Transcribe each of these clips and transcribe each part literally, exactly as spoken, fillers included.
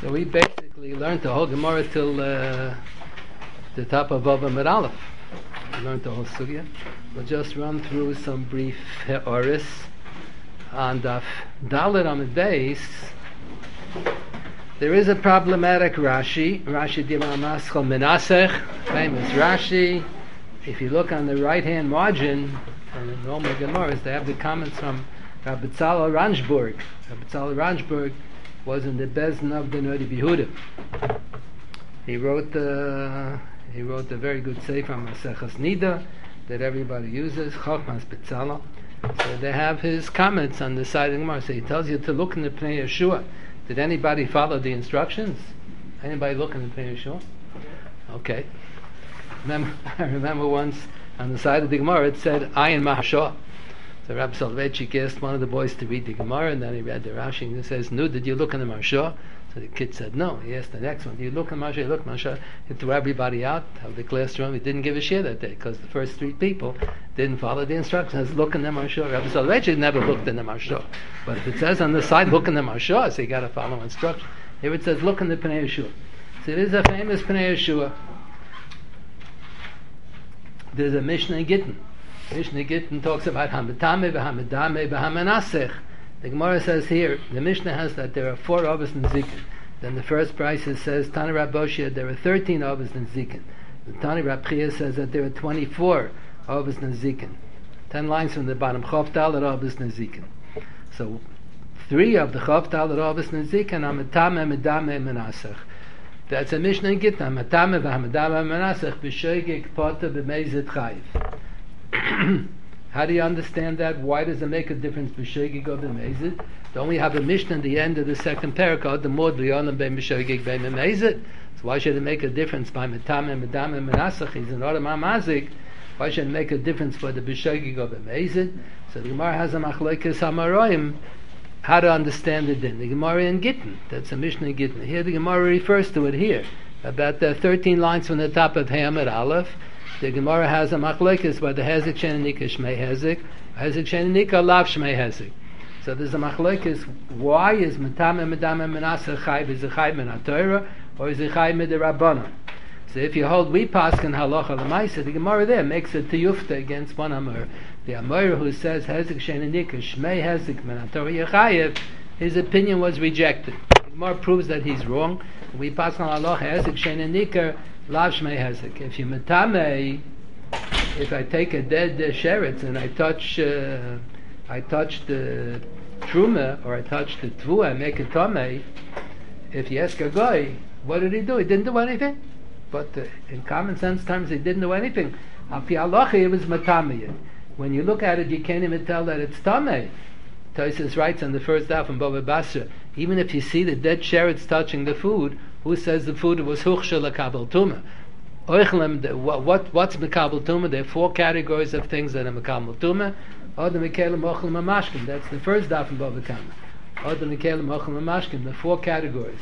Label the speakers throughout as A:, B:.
A: So we basically learned the whole Gemara till uh, the top of Vav Amud Aleph. We learned the whole sugya. We'll just run through some brief he'oris on Daf Dalet Amud Beis. There is a problematic Rashi, Rashi Dibra Maschal Menasech, famous Rashi. If you look on the right-hand margin, and in normal Gemaras, they have the comments from Rabbi Tzalel Ranjburg. Rabbi Tzalel Ranjburg was in the Bezdin of the Nodi Yehuda. He wrote the he wrote a very good sefer on Maseches Nida that everybody uses, Chochmas Betzalel. So they have his comments on the side of the Gemara. So he tells you to look in the Pnei Yeshua. Did anybody follow the instructions? Anybody look in the Pnei Yeshua? Okay. Remember, I remember once on the side of the Gemara it said Ayin Mahashah. So Rabbi Soloveitchik asked one of the boys to read the Gemara, and then he read the Rashi, and he says, "No, did you look in the Mahashah?" So the kid said, "No." He asked the next one, "Do you look in the Mahashah?" He looked in the Mahashah. He threw everybody out of the classroom. He didn't give a share that day because the first three people didn't follow the instructions. Look in the Mahashah. Rabbi Soloveitchik never looked in the Mahashah. But if it says on the side, "Look in the Mahashah," so you got to follow instructions. Here it says, "Look in the Pnei Yeshua." So it is a famous Pnei Yeshua. There's a Mishnah in Gittin. Mishnah Gittin talks about Hametame, V'Hamedame, V'Hamenasech. The Gemara says here, the Mishnah has that there are four Avos in Zikin. Then the first price says, Tani Rabboshia, there are thirteen Avos in Zikin. The Tani Rabchia says that there are twenty-four Avos in Zikin. Ten lines from the bottom, Chof Dalet Avos in Zikin. So, three of the Chof Dalet Avos in Zikin are Hametame, Medame, Menasech. That's a Mishnah in Gittin. Hametame, V'Hamedame, Menasech, B'Shoigik, Pota, B'Meizet Chayiv. How do you understand that? Why does it make a difference b'shoigig or b'meizid? Don't we have a Mishnah at the end of the second parakah, the mod liyonim bein b'shoigig bein b'meizid? So why should it make a difference by metame, medame, menasach? He's an order mamazik. Why should it make a difference for the b'shoigig or b'meizid? So the Gemara has a machlokes hamaroim how to understand it in the Gemara in Gittin. That's a Mishnah in Gittin. Here the Gemara refers to it here about the thirteen lines from the top of Hamid Aleph. The Gemara has a machlokes by the Hezek Shenanika Shmei Hezek, Hezek Shenanika Lav Shmei Hezek. So there's a machlokes. Why is Metame Medame Menaseh Chayv? Is it Chayv min HaTorah or is it Chayv min Rabbanan? So if you hold we paskin halacha l'maisa, the Gemara there makes a tiyufta against one Amor. The Amor who says Hezek Shenanika Shmei Hezek min HaTorah Yechayev, his opinion was rejected. The Gemara proves that he's wrong. We paskin halacha Hezek Shenanika Lav Shmei Hezek. If you metame, if I take a dead uh, sheretz and I touch, uh, I touch the truma or I touch the tvu, I make a tamei. If you ask a guy, what did he do? He didn't do anything. But uh, in common sense terms, he didn't do anything. Api halacha, it was metame. When you look at it, you can't even tell that it's tamei. Tosfos writes on the first daf from Bava Basra, even if you see the dead sheretz touching the food, who says the food was huchsha l'kabel tuma? Oichlem, what, what, what's mekabel tuma? There are four categories of things that are mekabel tuma. Odem mekelem ochlem amashkim. That's the first daf in Bava Kama. Odem mekelem ochlem amashkim. The four categories.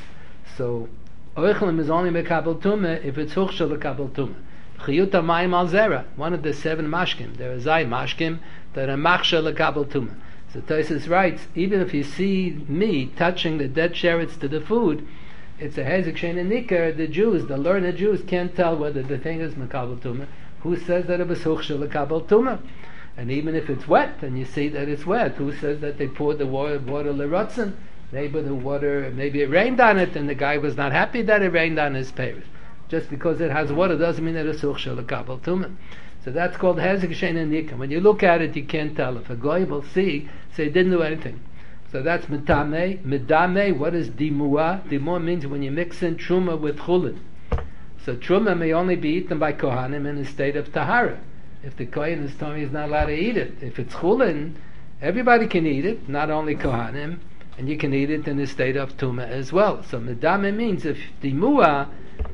A: So oichlem is only mekabel tuma if it's huchsha l'kabel tuma. Chiyuta mayim al zera. One of the seven mashkim. There are zay mashkim that are machsha l'kabel tuma. So Tosfos writes, even if you see me touching the dead sheretz to the food, it's a hezek shenanika. The Jews, the learned Jews, can't tell whether the thing is mekabel tumah. Who says that it was huchsha l'kabel tumah? And even if it's wet, and you see that it's wet, who says that they poured the water, water l'rotzen? Maybe the water, maybe it rained on it, and the guy was not happy that it rained on his peiros. Just because it has water doesn't mean that it's huchsha l'kabel tumah. So that's called hezek shenanika. When you look at it, you can't tell. If a guy will see, say he didn't do anything. So that's metame. Medame, what is dimua? Dimua means when you mix in truma with chulin. So truma may only be eaten by kohanim in a state of tahara. If the kohen is telling he's not allowed to eat it. If it's chulin, everybody can eat it, not only kohanim, and you can eat it in a state of tuma as well. So medame means if dimua,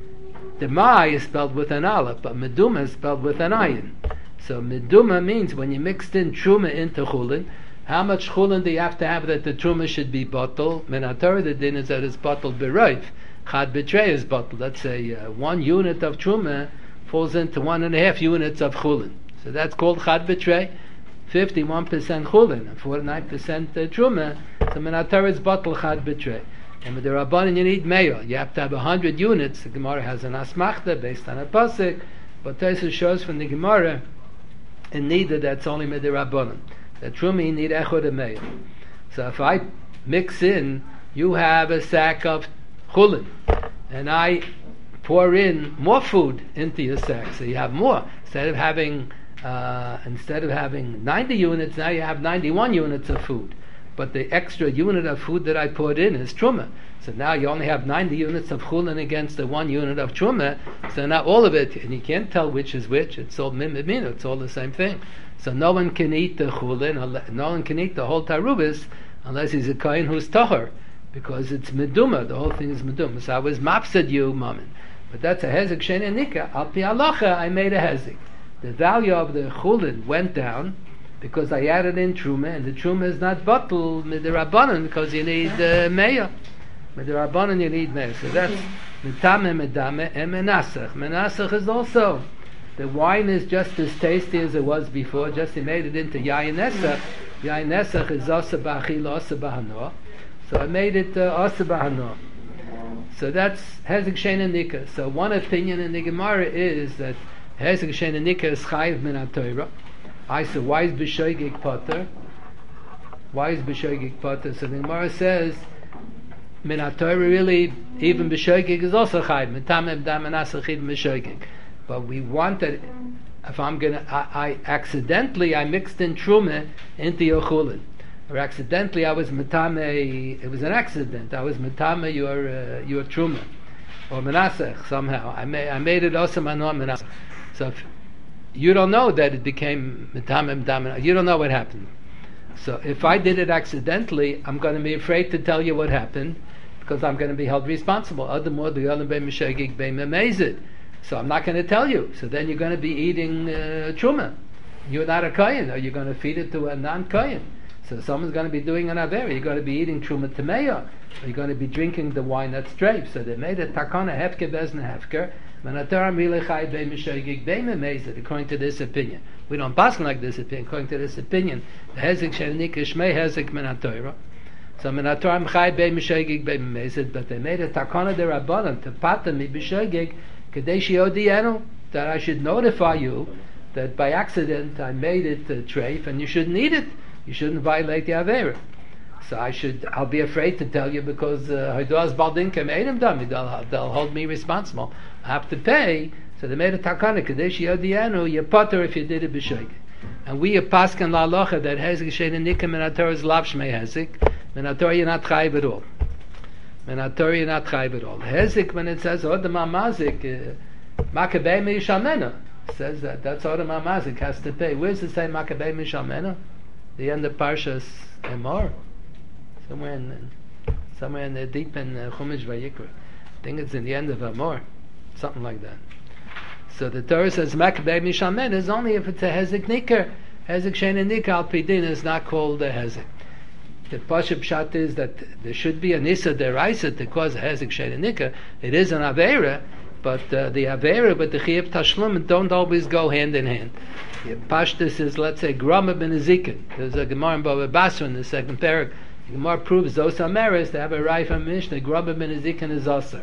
A: the ma is spelled with an aleph, but meduma is spelled with an ayin. So meduma means when you mixed in truma into chulin, how much chulin do you have to have that the truma should be bottled? Min HaTorah, the din is that it's bottled b'roif. Chad b'trei is bottled. Let's say uh, one unit of truma falls into one and a half units of chulin. So that's called chad b'trei. fifty-one percent chulin and forty-nine percent uh, truma. So min HaTorah is bottled chad b'trei. And with the Rabbanan you need mayo. You have to have a hundred units. The Gemara has an asmachta based on a pasuk, but Tosfos shows from the Gemara in neither that's only with the Rabbanan. The truma you need echod and mayo. So if I mix in, you have a sack of chulin, and I pour in more food into your sack, so you have more. Instead of having uh, instead of having ninety units, now you have ninety-one units of food. But the extra unit of food that I poured in is truma. So now you only have ninety units of chulin against the one unit of truma. So now all of it, and you can't tell which is which. It's all mimimino. It's all the same thing. So no one can eat the chulin. No one can eat the whole tarubis unless he's a kohen who's tahor, because it's meduma. The whole thing is meduma. So I was mapsed you, mammon. But that's a hezek sheni nika. Al pi halacha, I made a hezek. The value of the chulin went down because I added in truma, and the truma is not bottled with the rabbanon because you need uh, meya. With the rabbanon you need meya. So that's mitame medame and menasach. Menasach is also, the wine is just as tasty as it was before, just he made it into yayin nesach. Yayin nesach is asa b'achil, asa b'hanoah. So I made it uh, asa b'hanoah. So that's hezek sheni nika. So one opinion in the Gemara is that hezek sheni nika is chayiv min ha-Torah. I said, why is b'shoigig potter? Why is b'shoigig potter? So the Gemara says, min ha-Torah really, even b'shoigig is also chayiv. Mitameh b'dam menasach b'shoigig. But we want that, if I'm gonna, I, I accidentally, I mixed in truma into your chulin. Or accidentally I was metame, it was an accident, I was metame your uh, your truma, or menasech somehow. I made I made it also manoah menasech. So if you don't know that it became metame metame, you don't know what happened. So if I did it accidentally, I'm going to be afraid to tell you what happened because I'm going to be held responsible. Othermore, the other be mishagig be memezid. So I'm not going to tell you. So then you're going to be eating uh, truma. You're not a kohen, or you're going to feed it to a non-kohen. So someone's going to be doing an avera. You're going to be eating truma tameya, or you're going to be drinking the wine that's draped. So they made a takana hefker bezna hefker. According to this opinion, we don't pass like this opinion. According to this opinion, the hezek shenik ishmei hezek min haTorah. So min haTorah mchay bei mishagig bei memezid, but they made a takana derabanan to pata mi b'shagig kadei shiodienu, that I should notify you that by accident I made it uh, treif and you shouldn't eat it. You shouldn't violate the Avera. So I should, I'll be afraid to tell you because Haiduaz Baldinkem Edom Dami, they'll they'll hold me responsible. I have to pay. So they made a takana, Kadesh Yodianu, you potter if you did it b'shoig. And we are paskan la locha that hezek shein nikem min haTorah is lav shmei hezek. Min haTorah you're not chayiv at all. Min haTorah you're not chayiv at all. Hezek, when it says Odem HaMazik, Makabei Mishamena, says that that's Odem HaMazik has to pay. Where's it say Makabei Mishamena? The end of Parshas Emor, somewhere in somewhere in the deep in uh, Chumash Vayikra. I think it's in the end of Emor, something like that. So the Torah says Makabei Mishamen is only if it's a hezek niker. Hezek shein niker al pidin is not called a hezek. The Pashup Pshat is that there should be a nisa deraisa to cause a hezek shein niker. It is an avera, but uh, the avera but the chiyuv tashlum don't always go hand in hand. The Pashtus is, let's say, Grama ben Ezekin. There's a Gemara in Bava Basra in the second parak. The Gemara proves those Amaris, they have a Rai from Mishnah. Grama ben Ezekin is Asar.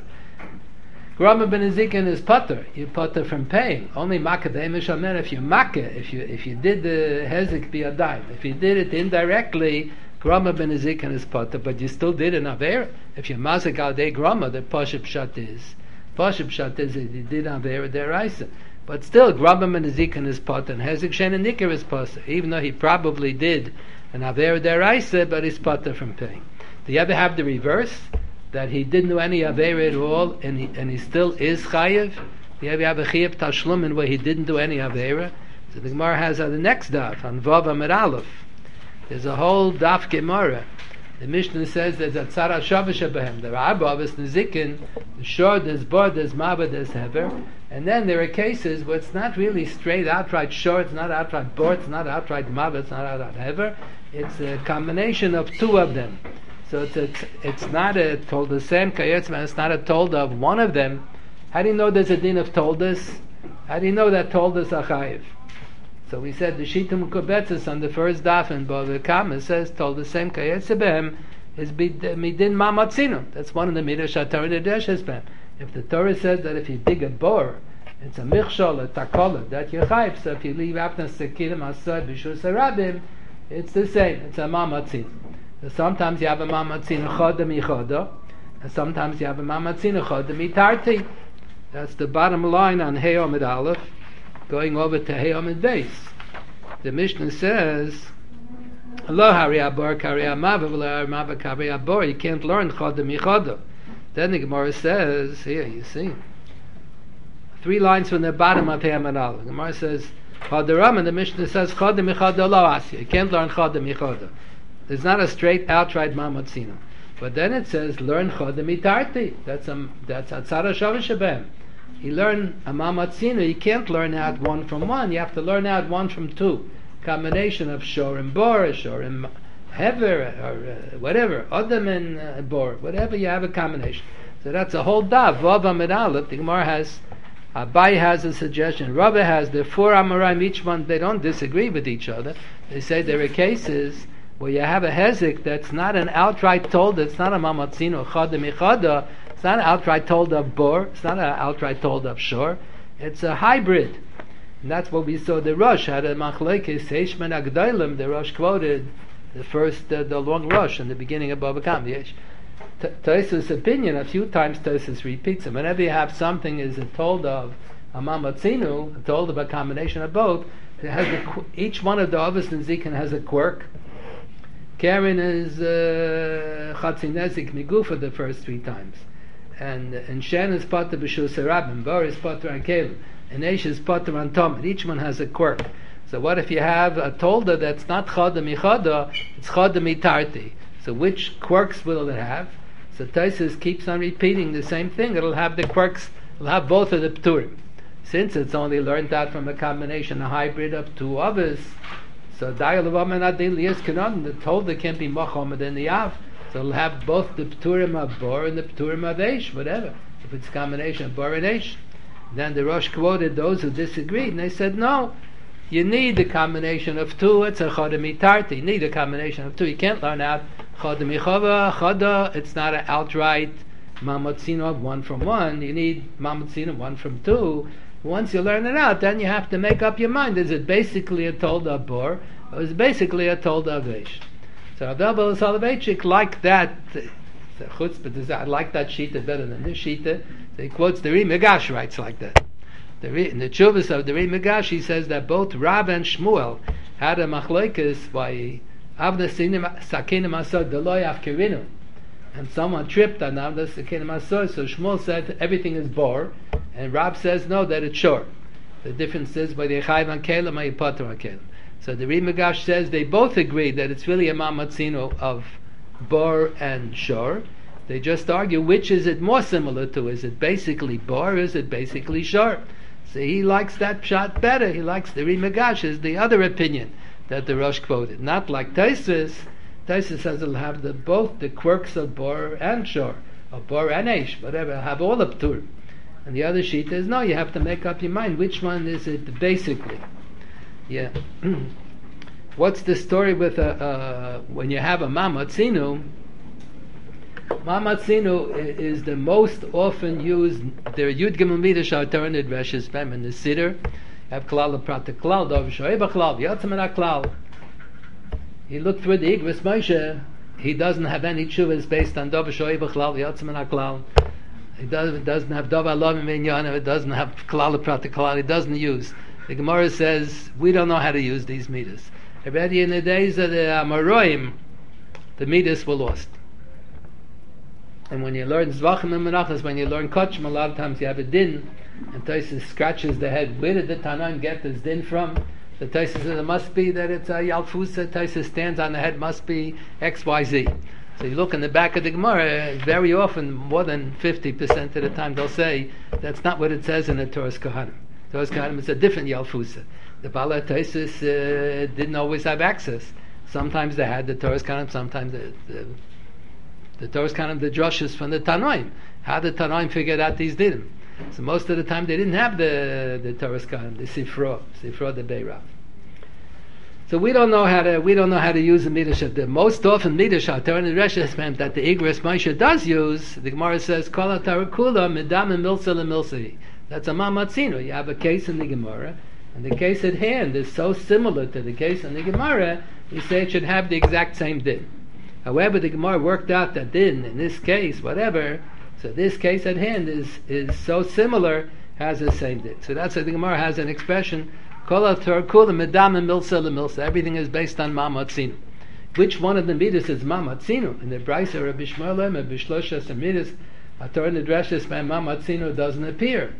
A: Grama ben Ezekin is Potter. You Potter from paying. Only Makadei Mishamer, if you Makkah, if you if you did the Hezek Biyadayim, if you did it indirectly, Grama ben Ezekin is Potter, but you still did an Aver. If you Mazik al Dei Grama, the Pashup Pshat is. Pashup Pshat is that you did Aver Deraisa. But still, Grabam and Ezekiel is pot, and Hezek Shein and Nicker is pot, even though he probably did an Aver Deraisa, but he's potter from paying. Do you ever have the reverse? That he didn't do any Aver at all, and he, and he still is Chayiv? Do you ever have a Chayiv Tashlumin where he didn't do any Aver? So the Gemara has on the next daf, on Vav Amid Aleph. There's a whole daf Gemara. The Mishnah says there's a tzara shavish abahem. There are arba, there's nezikin, there's shor, there's bar, there's maba, there's hever. And then there are cases where it's not really straight outright shor, it's not outright bar, it's not outright maba, it's not outright hever. It's a combination of two of them. So it's a, it's not a told the same kayetzman, it's not a told of one of them. How do you know there's a din of toldas? How do you know that toldas are chayiv? So we said the Shitum Kubetzis on the first daf in Bava Kama says told the same Kayetzebem is midin mamatzino. That's one of the midas shatar nedeshes bem. If the Torah says that if you dig a bore, it's a michshol, a takola, that you chayv. So if you leave after sekilim asad b'shur sarabim, it's the same. It's a mamatzin. So sometimes you have a mamatzin choda michoda, and sometimes you have a mamatzin choda mitarti. That's the bottom line on Hey Omid Aleph, going over to Hey Omid Beis. The Mishnah says, Lo hari abor kari amava v'lo amava kari abor. You can't learn choda michoda. Then the Gemara says, here you see, three lines from the bottom of Hey Omid Aleph. The Gemara says, Chadaram, and the Mishnah says, choda michoda lo asya. You can't learn choda michoda. There's not a straight outright mamatzino. But then it says, learn choda mitarti. That's a that's atzara shavashabem. You learn a mamatzino. You can't learn out one from one. You have to learn out one from two. Combination of shor and bor, shor and hever, or uh, whatever, adam and uh, bor, whatever you have a combination. So that's a whole dav. Vav Amid Aleph. The Gemara has, Abai has a suggestion. Rabbi has the four Amoraim. Each one they don't disagree with each other. They say there are cases where you have a hezek that's not an outright told, it's not a mamatzino chada michada, it's not an outright told of bor, it's not an outright told of shor, it's a hybrid. And that's what we saw. The Rosh had a machlekes Heishman Agdailim. The Rosh quoted the first, uh, the long Rosh in the beginning of Bava Kama. Tosfos' opinion, a few times Tosfos repeats it. Whenever you have something is a told of a mamatzino, told of a combination of both, it has a, each one of the Avos and Zikin has a quirk. Karen is Chatzinezik uh, Migufa the first three times, and and Shen is Potter b'Shur Sarabim, Bor is Potter on Kelim, and Eish is Potter on Tomid. Each one has a quirk. So what if you have a tolda that's not Chada Michada, it's Chada Mitarti? So which quirks will it have? So Tosfos keeps on repeating the same thing. It'll have the quirks. It'll have both of the Pturim. Since it's only learned out from a combination, a hybrid of two others. So Dayal of Amen Adil Yes Kanon, the Tolda can't be Mohammed and the Av. So it'll have both the Pturim of Bor and the Pturim of Eish, whatever. If it's a combination of Bor and Eish. Then the Rosh quoted those who disagreed, and they said, no, you need the combination of two. It's a Choda Mitarti. You need a combination of two. You can't learn out Choda Michava, Choda. It's not an outright Mamatzino of one from one. You need Mamatzino one from two. Once you learn it out, then you have to make up your mind. Is it basically a Tolda of Bor, or is it basically a Tolda of Eish? So Abdel Soloveitchik liked that. I like that Shita better than this Shita. So he quotes the Ri Migash writes like that. The Ri, in the Chuvas of the Ri Migash, he says that both Rav and Shmuel had a machlokes by Avda Sakinim Asod Deloy Afkerinu, and someone tripped on Avda Sakinim Asod. So Shmuel said everything is Bor, and Rav says no, that it's short. The difference is by the Chayv on Kelim or Yipater on Kelim. So the Ri Migash says they both agree that it's really a mamatzino of Bor and Shor. They just argue which is it more similar to. Is it basically Bor or is it basically Shor? So he likes that pshat better. He likes the Ri Migash is the other opinion that the Rosh quoted. Not like Tosfos. Tosfos says it'll have the, both the quirks of Bor and Shor, of Bor and Eish, whatever, have all of Tur. And the other sheet is no, you have to make up your mind which one is it basically. Yeah. What's the story with a, uh, when you have a mamatzinu? Mamatzinu is the most often used. There are Yud Gimel Midas alternate Reshes Bem in the Siddur. You have Klal Prat Klal Dov Shoeva Klal Yatzman Klal. He looked through the Igros Moshe. He doesn't have any chuvas based on Dov Shoeva Klal Yatzman Klal. He doesn't doesn't have Dov Alavim Minyan. It doesn't have Klal Prat Klal. He doesn't use. The Gemara says we don't know how to use these midas. Already in the days of the Amoraim, the midas were lost. And when you learn Zvachim and Menachas, when you learn Kotchim, a lot of times you have a din, and Tosfos scratches the head. Where did the Tanaim get this din from? The Tosfos says it must be that it's a Yalfusa. Tosfos stands on the head, must be X Y Z. So you look in the back of the Gemara, very often, more than fifty percent of the time, they'll say that's not what it says in the Torah's Kohanim. Torah's Kohanim is a different Yalfusa. The Bala Tosfos uh, didn't always have access. Sometimes they had the Torah's Kohanim, sometimes the, the The Torah's kind of the drushes from the Tanoim. How the Tanoim figured out these dinim. So most of the time they didn't have the the Torah's kind, the Sifro, Sifro the Beirav. So we don't know how to we don't know how to use the midrash. The most often midrash Torah Nidreshes that the Igros Moshe does use, the Gemara says Kol Tarakula Medam Milsa Lemilsi. That's a Mamatzino. You have a case in the Gemara, and the case at hand is so similar to the case in the Gemara, we say it should have the exact same din. However, the Gemara worked out that din in this case, whatever. So this case at hand is is so similar, has the same din. So that's why the Gemara has an expression. Everything is based on Mamatzinu. Which one of the midas is Mamatzinu? In the Brisa Rabbi Shmuel Omer B'Shlosha Midas, HaTorah Nidreshes by Mamatzinu doesn't appear.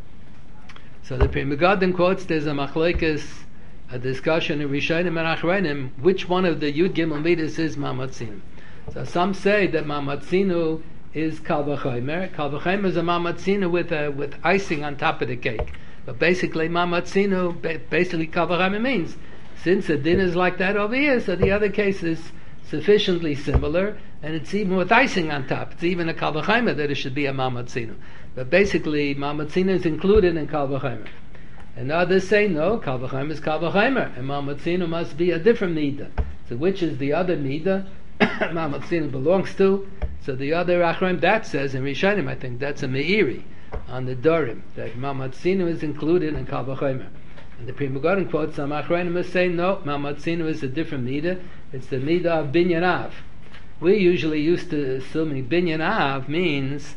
A: So the Pri Megadim quotes there's a machlekes, a discussion in Rishonim and Achronim, which one of the Yud Gimel midas is Mamatzinu. So some say that Mamatzinu is Kal V'Chomer. Kal V'Chomer is a Mamatzinu with a, with icing on top of the cake. But basically, Mamatzinu, basically Kal V'Chomer means, since the din is like that over here, so the other case is sufficiently similar, and it's even with icing on top. It's even a Kal V'Chomer that it should be a Mamatzinu. But basically, Mamatzinu is included in Kal V'Chomer. And others say, no, Kal V'Chomer is Kal V'Chomer, and Mamatzinu must be a different Midah. So which is the other Midah Mamatzinu belongs to? So the other Achronim, that says, in Rishonim, I think, that's a Meiri on the Dorim, that Mamatzinu is included in Kal V'Chomer. And the Pri Megadim quotes some Achronim is saying, no, Mamatzinu is a different Midah. It's the Midah of Binyan Av. We usually used to assuming Binyan Av means,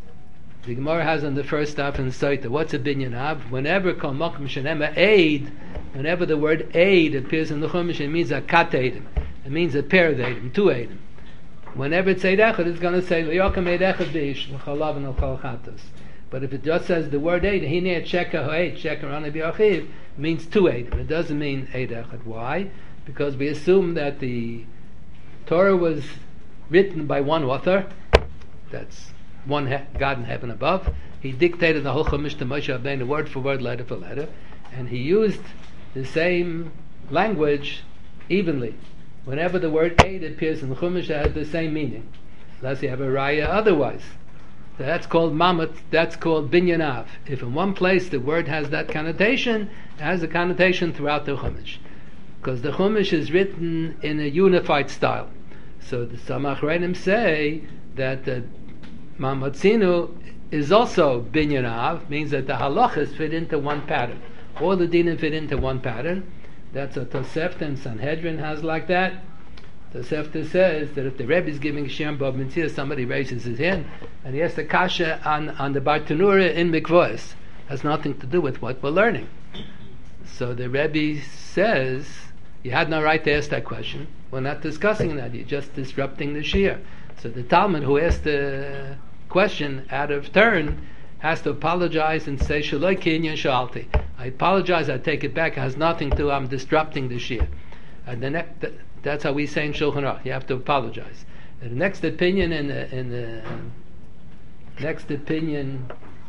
A: the Gemara has on the first daf in Soita, what's a Binyan Av? Whenever Kol Makom Shenema Eid, whenever the word Eid appears in the Chumash, it means a Kat Eidim. It means a pair of Eidim, two Eidim. Whenever it's Eid Echad, it's going to say, L'yokem Eid Echad B'ish, L'chalav and L'chal Chatos. But if it just says the word Eid, Hine Cheka Ho'eid, Cheka Rana B'Achiv, means two Eidim. It doesn't mean Eid Echad. Why? Because we assume that the Torah was written by one author, that's one he- God in heaven above. He dictated the whole Chumash to Moshe Rabbeinu word for word, letter for letter, and he used the same language evenly. Whenever the word Eid appears in the Chumash, it has the same meaning, unless you have a raya otherwise. So that's called Mamat, that's called Binyan Av. If in one place the word has that connotation, it has a connotation throughout the Chumash. Because the Chumash is written in a unified style. So the Samachreinim say that the Mamatzinu is also Binyan Av, means that the halachas fit into one pattern. All the dinim fit into one pattern. That's what Tosefta and Sanhedrin has like that. Tosefta says that if the Rebbe is giving Shem Bab Mitzvah, somebody raises his hand and he has the kasha on, on the Bartanura in Mikvois. Has nothing to do with what we're learning. So the Rebbe says, you had no right to ask that question. We're not discussing that. You're just disrupting the Shir. So the Talmud who asked the question out of turn has to apologize and say, Shaloi kinyan shalti. I apologize, I take it back. It has nothing to do, I'm disrupting the Shir. And the ne- th- that's how we say in Shulchan Aruch. You have to apologize. And the next opinion in the, in the next opinion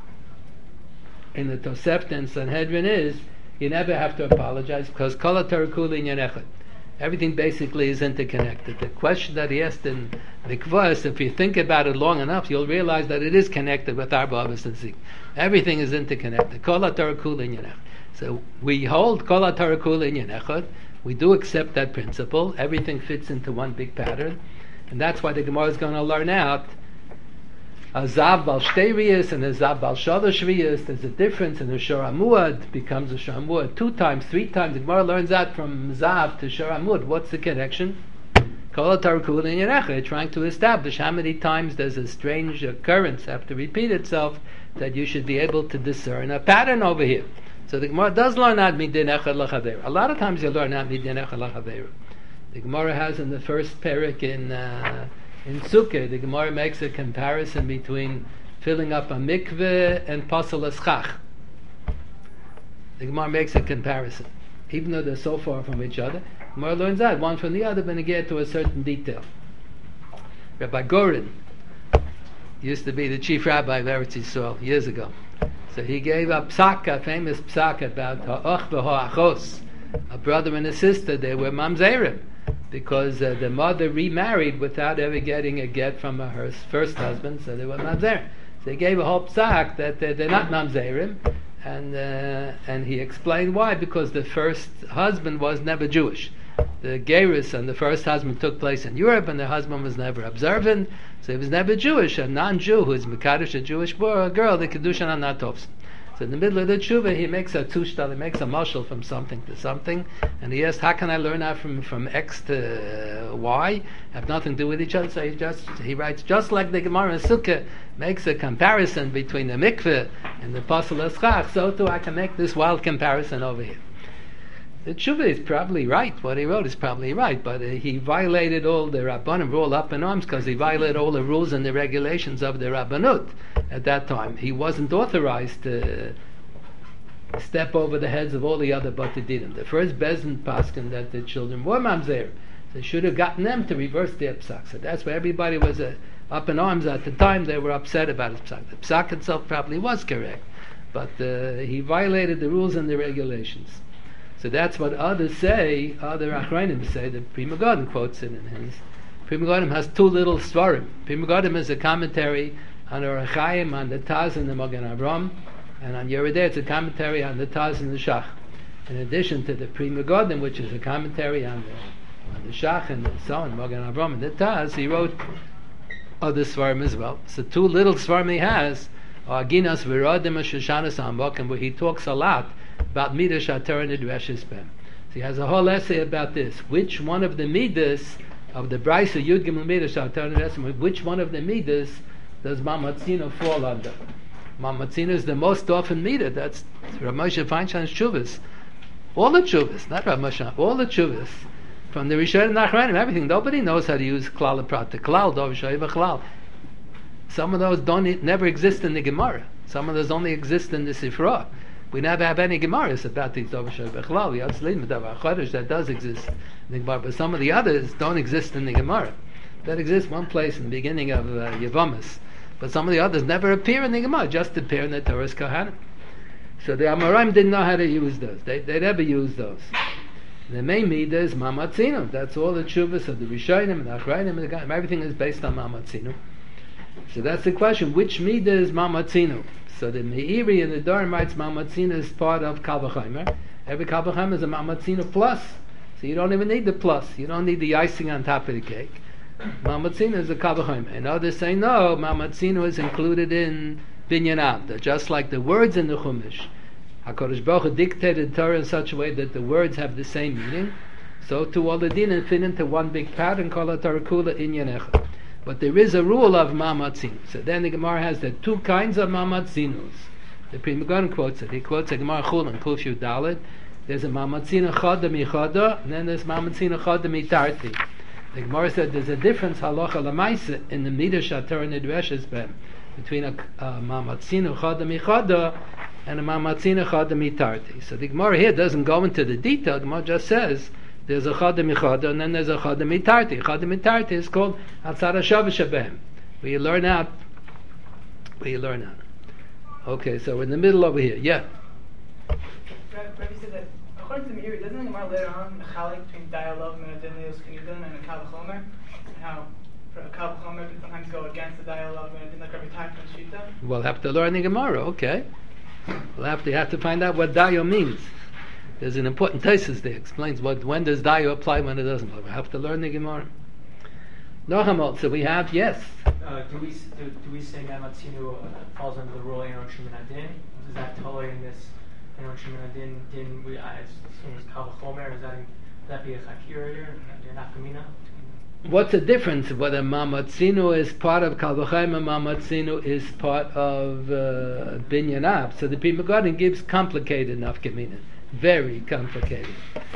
A: in the Tosefta and Sanhedrin is you never have to apologize because Kol HaTorah Kula Inyan Echad. Everything basically is interconnected. The question that he asked in Mikvos, if you think about it long enough, you'll realize that it is connected with Arba Avos and Zik. Everything is interconnected. Kol HaTorah Kula Inyan Echad. So we hold Kol HaTorah Kula Inyan Echad. We do accept that principle. Everything fits into one big pattern. And that's why the Gemara is going to learn out a Zav Bal Shtei Riyos and a Zav Bal Shalosh Riyos. There's a difference, and a Shor Amuad becomes a Shor Amuad two times, three times. The Gemara learns out from Zav to Shor Amuad. What's the connection? Kol HaTorah Kula Inyan Echad, trying to establish how many times there's a strange occurrence have to repeat itself that you should be able to discern a pattern over here. So the Gemara does learn out Midin Echad L'Chaveru. A lot of times you learn out Midin Echad L'Chaveru. The Gemara has in the first parak in uh, in Sukkah, the Gemara makes a comparison between filling up a mikveh and pasal eschach. The Gemara makes a comparison. Even though they're so far from each other, the Gemara learns out one from the other when they get to a certain detail. Rabbi Gorin used to be the chief rabbi of Eretz Yisrael years ago. So he gave a psak, a famous psak about ha'ach v'ha'achos, a brother and a sister. They were mamzerim because uh, the mother remarried without ever getting a get from uh, her first husband, so they were mamzerim. So he gave a whole psak that uh, they're not mamzerim, and uh, and he explained why, because the first husband was never Jewish. The gerus and the first husband took place in Europe, and the husband was never observant, so he was never Jewish. A non-Jew who is mekadosh a Jewish boy, a girl, the kedushin are not tofs. So in the middle of the tshuva, he makes a tushtal, he makes a mashal from something to something, and he asks, how can I learn that from, from X to uh, Y? Have nothing to do with each other. So he just he writes, just like the Gemara in Sukkah makes a comparison between the mikveh and the Pasal Eschach, so too I can make this wild comparison over here. The tshuva is probably right. What he wrote is probably right, but uh, he violated all the Rabbanim, were all up in arms because he violated all the rules and the regulations of the Rabbanut at that time. He wasn't authorized to step over the heads of all the other Batidinim. The first Bezin Paskin that the children were mamzer, they should have gotten them to reverse their psak. So that's why everybody was uh, up in arms at the time. They were upset about his psak. The psak itself probably was correct, but uh, he violated the rules and the regulations. So that's what others say, other Achrayim say, the Pri Megadim quotes it in his. Pri Megadim has two little svarim. Pri Megadim is a commentary on the Orach Chaim, on the Taz and the Magen Avram, and on Yeridei it's a commentary on the Taz and the Shach. In addition to the Pri Megadim, which is a commentary on the, on the Shach and so on, Magen Avram and the Taz, he wrote other svarim as well. So two little svarim he has are Ginas V'Rodim and Shoshanas Ambokim, where he talks a lot about midas haTorah nidreshes bem. So he has a whole essay about this. Which one of the midas of the Brisa Yud Gimel midas haTorah nidreshes bem? Which one of the midas does Mamatzino fall under? Mamatzino is the most often midah. That's Rav Moshe Feinstein's tshuvas. All the tshuvas, not Rav Moshe, all the tshuvas from the Rishonim and Achronim, everything. Nobody knows how to use klal prat. The klal, dov shoyv klal. Some of those don't never exist in the Gemara. Some of those only exist in the Sifra. We never have any Gemaras about these Dovashay Bechlal. We have Slim Chodesh that does exist in the Gemara, but some of the others don't exist in the Gemara. That exists one place in the beginning of uh, Yevamis, but some of the others never appear in the Gemara, just appear in the Torah's Kohanim. So the Amoraim didn't know how to use those. They they never used those. The main midah is Mamatzinu. That's all the tshuvas of the Rishonim and the Achrayim and the Gaim. Everything is based on Mamatzinu. So that's the question: which midah is Mamatzinu? So the Meiri and the Dorim writes Mamatzina is part of Kal V'Chomer. Every Kal V'Chomer is a Mamatzina plus. So you don't even need the plus. You don't need the icing on top of the cake. Mamatzina is a Kal V'Chomer. And others say no, Mamatzina is included in Binyan Avda. Just like the words in the Chumash. HaKadosh Baruch Hu dictated Torah in such a way that the words have the same meaning. So to all the din and fit into one big pattern called Torah Kula Inyan Echad. But there is a rule of Mamatzinu. So then the Gemara has the two kinds of Mamatzinus. The Pri Megadim quotes it. He quotes the Gemara Chul and Kuf Yud Dalet. There's a Mamatzinu Chada Michada, and then there's Mamatzinu Chada Mitarti. The Gemara said there's a difference halacha lamaisa in the midah haTorah nidreshes bem between a, a Mamatzinu Chada Michada and a Mamatzinu Chada Mitarti. So the Gemara here doesn't go into the detail. The Gemara just says there's a Chada Michada and then there's a Chada Mitarti. Chada Mitarti is called Atzar HaShavah Shabem, where you learn out. Where you learn out. Okay, so we're in the middle over here. Yeah.
B: Rabbi said that according to the Meiri, doesn't the Gemara later on chalik between dialogue and Adinios Kenidon and a Kal V'Chomer, and how a Kal V'Chomer can sometimes go against the dialogue and Adin like Rabbi Tarfon Shita?
A: We'll have to learn the Gemara. Okay. We'll have to have to find out what dayo means. There's an important thesis there. Explains what when does dayo apply, when it doesn't. We'll have to learn the Gemara. Nohamot. So we have yes.
C: Uh, do we do, do we say that Matzinu uh, falls under the rule Einon Shuman Adin? Does that totally in this Einon Shuman Adin? Din we I assume it's Kal V'Chomer. Is that would that be a Chakira here? Nafkamina?
A: What's the difference whether Mamatzinu is part of Kal V'Chomer, Mamatzinu is part of uh, Binyan Av? So the Pri Megadim gives complicated Nafkamina. Very complicated.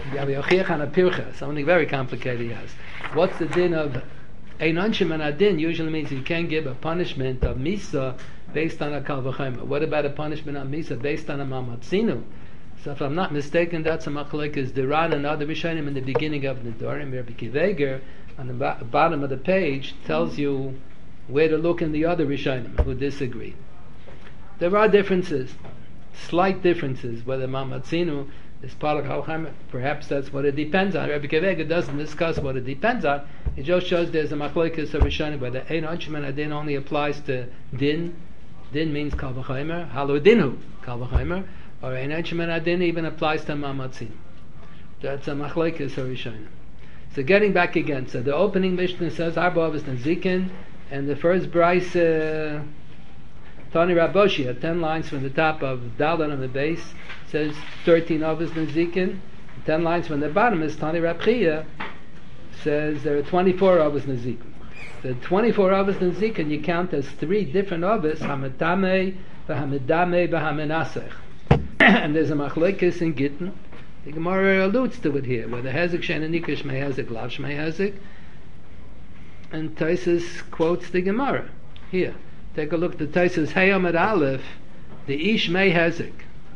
A: Something very complicated he has. What's the din of Einon Shuman Adin? Usually means you can't give a punishment of Misa based on a Kal V'Chomer. What about a punishment of Misa based on a Mamatzinu? So if I'm not mistaken, that's a machlekes Diran and other Rishonim in the beginning of the Dorim. Rabbi Kiveger on the bo- bottom of the page tells you where to look in the other Rishonim who disagree. There are differences, slight differences, whether Mamatzinu is part of Kal V'Chomer. Perhaps that's what it depends on. Rabbi Kiveger doesn't discuss what it depends on. It just shows there's a machlekes of Rishonim whether Einon Shuman Adin only applies to din Din means kal v'chomer. Halu dinu kal v'chomer. Or ein shemen adin even applies to mamatzin. That's a machlekes harishonim. So getting back again, so the opening Mishnah says Arba Avos Nezikin, and the first Bryce uh, Tani Raboshi, ten lines from the top of Dalan on the base, says thirteen Avos Nezikin. Ten lines from the bottom is Tani Rabchia, says there are twenty-four Avos Nezikin. The twenty-four Avos Nezikin you count as three different Avos, Hametame, V'Hamedame, V'Hamenasech. And there's a machlekes in Gittin. The Gemara alludes to it here, where the Hezek Shein and Nikash Shmei Hezek, Lav Shmei Hezek, and Taisus quotes the Gemara here. Take a look. The Taisus Hayom at Aleph, the Ish Mei Hezek.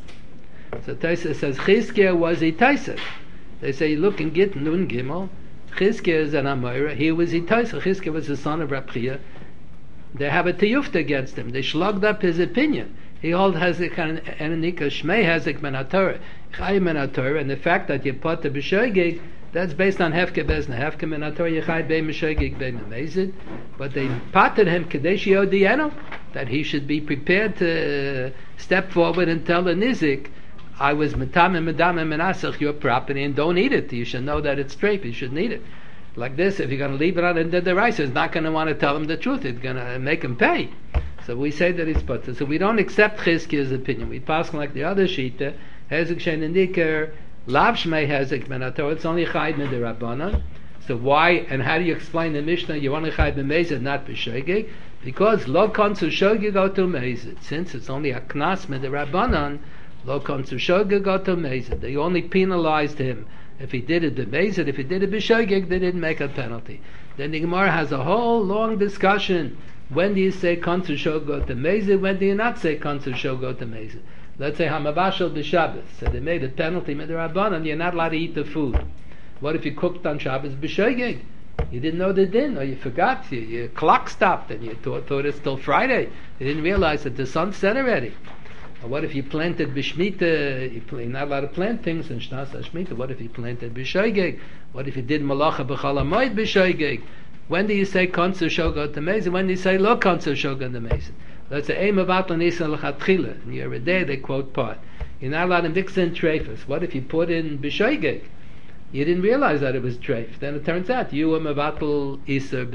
A: So Taisus says Chizkiah was a Taisus. They say look in Gittin Nun Gimel. Chizkiah is an Amoira. He was a Taisus. Chizkiah was the son of Rabchia. They have a tiyufta against him. They shlugged up his opinion. He holds Hezek and Anika Shmei Hezek men HaTorah, Chayim men HaTorah, and the fact that you put the b'shoigig, that's based on Hefke Bezna. Hefke men HaTorah Yechai Bei Meshoigig Bei Memezid. But they patted him Kadesh Yodieno, that he should be prepared to uh, step forward and tell the Nizik, I was Metam and Medam and Menasach, your property, and don't eat it. You should know that it's treif. You shouldn't eat it. Like this, if you're going to leave it on the the rice, it's not going to want to tell him the truth. It's going to make him pay. So we say that he's put. So we don't accept Chizkiah's opinion. We pass like the other Shita, Hezek Shein and Niker, Lav Shmei Hezek Ben HaTorah. It's only Chayid Min D'Rabbanan. So why, and how do you explain the Mishnah? You want to Chayid B'Mezid, not B'Shogeg? Because Lo Konsu Shogeg go to Mezid. Since it's only a Knas Min D'Rabbanan, Lo Konsu Shogeg go to Mezid. They only penalized him if he did it B'Mezid. If he did it B'Shogeg, they didn't make a penalty. Then the Gemara has a whole long discussion. When do you say Konsu Shogeg to Mezid? When do you not say Konsu Shogeg to Mezid? Let's say Hamavashal b'Shabbos. So they made a penalty with the Rabbanan. You're not allowed to eat the food. What if you cooked on Shabbos b'Shogeg? You didn't know the din, or you forgot. You, your clock stopped, and you thought, thought it's still Friday. You didn't realize that the sun set already. Or what if you planted b'Shmita? You're not allowed to plant things in Shnas HaShmita. What if you planted b'Shogeg? What if you did Malacha b'Chol HaMoed b'Shogeg? When do you say Konsu Shogeg to Mezid? When do you say Lo Konsu Shogeg to Mezid? Let's say Eim Avat L'Nisan L'Chatchila. In your day they quote part. You're not allowed to mix in treifas. What if you put in b'Shogeg? You didn't realize that it was treif. Then it turns out you were Mavatal Isa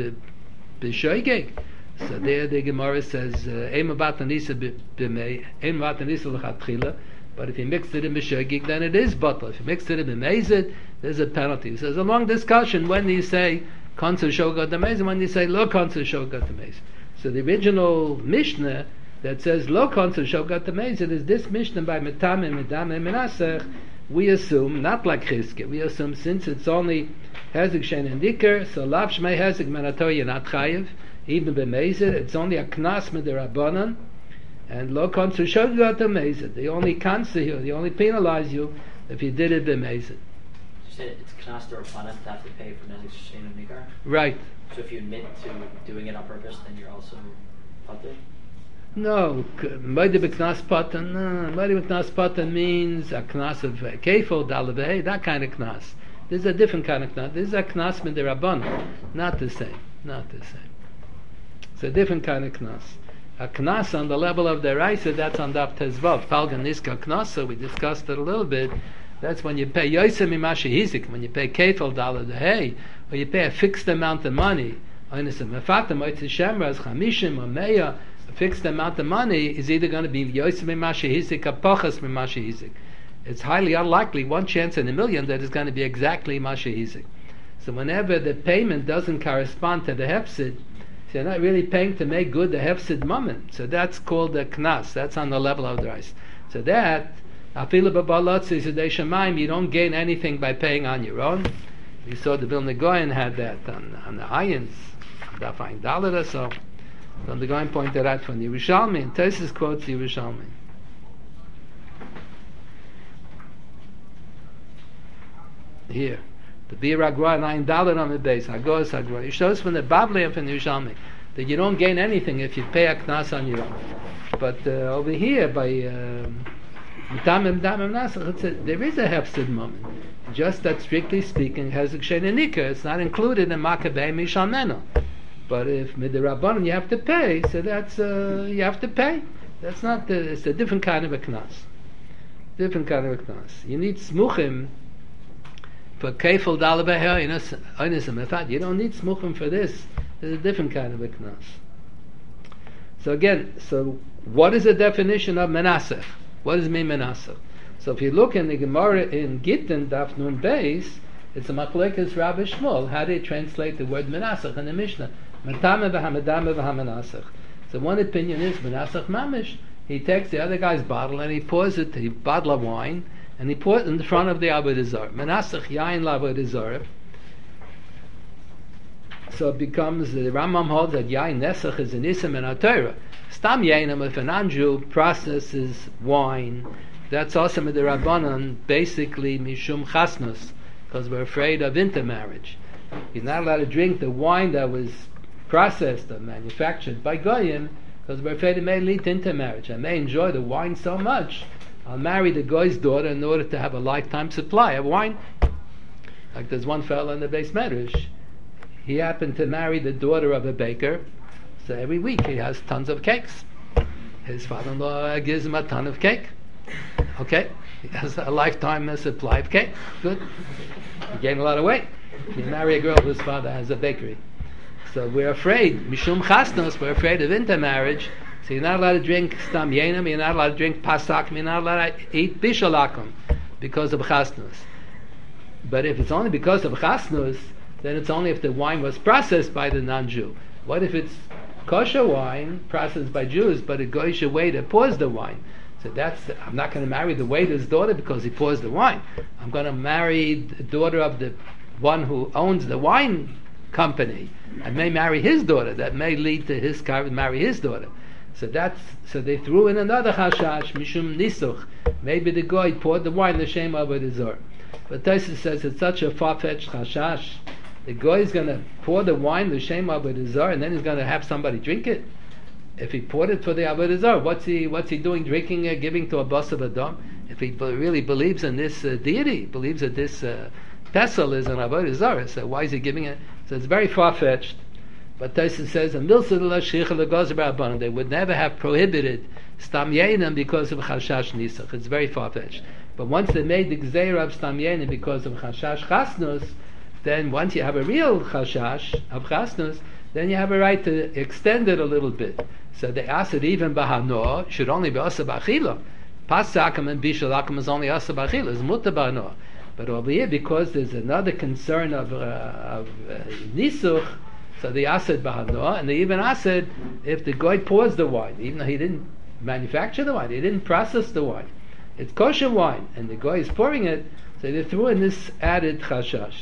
A: b'Shogeg. So there the Gemara says Eim Avat L'Nisan b'Mei Eim Avat L'Nisan L'Chatchila. But if you mix it in b'Shogeg, then it is bottle. If you mix it in b'Mezid, there's a penalty. So there's a long discussion. When do you say Konsu Shogeg to Mezid? When do you say Lo Konsu Shogeg to Mezid? So the original Mishnah that says Lo Konsu Shogeg to Mezid is this Mishnah by Metamim, Medam, and Menasech. We assume, not like Chizkiah, we assume since it's only Hezek Shein and Niker, so Lav Shmei Hezek Men HaTorah you're not chayiv, even b'Mezid, it's only a Knas M'D'Rabbanan, and Lo Konsu Shogeg to Mezid. They only cancel you, they only penalize you if you did it b'Mezid.
D: You said it's Knas D'Rabbanan to have to pay for Hezek Shein and Niker?
A: Right.
D: So if you admit to doing it on purpose, then you're also patur?
A: No, Moed B'Knas Patan. No, Moed B'Knas Patan means a Knas of Kefil, Dalaveh, that kind of Knas. This is a different kind of Knas. This is a Knas M'D'Rabbanan. Not the same. Not the same. It's a different kind of Knas. A Knas on the level of the Raisa, that's on Daf Tezvav. Palgan Niska Knas, so we discussed it a little bit. That's when you pay Yosem Imashi Hizik, when you pay Kefil, Dalaveh, or you pay a fixed amount of money. A fixed amount of money is either going to be Yosem Imashi Hizik or Pachas Imashi Hizik. It's highly unlikely, one chance in a million, that it's going to be exactly Imashi Hizik. So whenever the payment doesn't correspond to the Hefsid, so you're not really paying to make good the Hefsid moment. So that's called the Knas. That's on the level of the rice. So that, Afilu B'Balotzi Zedei Shemaim, you don't gain anything by paying on your own. You saw the Vilna Gaon had that on, on the Ayins, Daf Ayin Daled or so. So the Gaon pointed out from the Yerushalmi, and Tosfos quotes the Yerushalmi. Here, the Bir Agra and Ayin Daled on the base, Agos Agra. It shows from the Babli and from the Yerushalmi that you don't gain anything if you pay a Knas on your own. But uh, over here, by um, there is a Hefsid moment. Just that, strictly speaking, Hezek Shein and Niker, it's not included in Makabei Mishameno. But if midirabbanan you have to pay, so that's uh, you have to pay. That's not the, it's a different kind of a knas. Different kind of a knas. You need smuchim for kefil dalabeher. You know, you don't need smuchim for this. There's a different kind of a knas. So again, so what is the definition of menasech? What does it mean menasech? So if you look in the Gemara in Gittin Daf Nun Beis, it's a machlekes Rabbi Shmuel. How do you translate the word menasech in the Mishnah? Matame v'hamadame v'hamanasech. So one opinion is menasech mamish. He takes the other guy's bottle and he pours it, he bottle of wine, and he pours it in front of the avodah zarah. Menasech yain l'avodah zarah. So it becomes, the Rambam holds that yain nesach is an isim in our Torah. Stam yainim, if an anju processes wine, that's also with the Rabbanan, basically mishum chasnus, because we're afraid of intermarriage. He's not allowed to drink the wine that was processed or manufactured by goyim, because we're afraid it may lead to intermarriage. I may enjoy the wine so much, I'll marry the goy's daughter in order to have a lifetime supply of wine. Like there's one fellow in the Beis Medrash, he happened to marry the daughter of a baker, so every week he has tons of cakes. His father-in-law gives him a ton of cake. Okay, he has a lifetime supply of cake. Good. You gain a lot of weight. You marry a girl whose father has a bakery. So we're afraid, mishum chasnos, we're afraid of intermarriage. So you're not allowed to drink stam yenim, you're not allowed to drink pasak, you're not allowed to eat bishalakum because of chasnos. But if it's only because of chasnos, then it's only if the wine was processed by the non-Jew. What if it's kosher wine processed by Jews, but a goyish waiter pours the wine? So that's, I'm not going to marry the waiter's daughter because he pours the wine. I'm going to marry the daughter of the one who owns the wine company. I may marry his daughter. That may lead to his car marry his daughter. So that's, so they threw in another chashash, mishum nisuch. Maybe the goy poured the wine, the shame of it is or. But Tosfos says it's such a far-fetched chashash. The goy is going to pour the wine, the shame of it is or, and then he's going to have somebody drink it. If he poured it for the avodah zarah, what's he what's he doing? Drinking, uh, giving to a bas of Adam? If he be- really believes in this uh, deity, believes that this uh, pesel is an avodah zarah, so why is he giving it? So it's very far fetched. But Tosfos says, they would never have prohibited stam yenim because of chashash nisach. It's very far fetched. But once they made the gzeira of stam yenim because of chashash chasnus, then once you have a real chashash of chasnus, then you have a right to extend it a little bit. So the asad even bahano should only be asa b'achila. Pasakim and bishalakim is only asa b'achila. It's muta bahano. But over here, because there's another concern of, uh, of uh, nisuch, so the asad bahano, and they even asad if the goy pours the wine, even though he didn't manufacture the wine, he didn't process the wine. It's kosher wine, and the goy is pouring it, so they threw in this added chashash.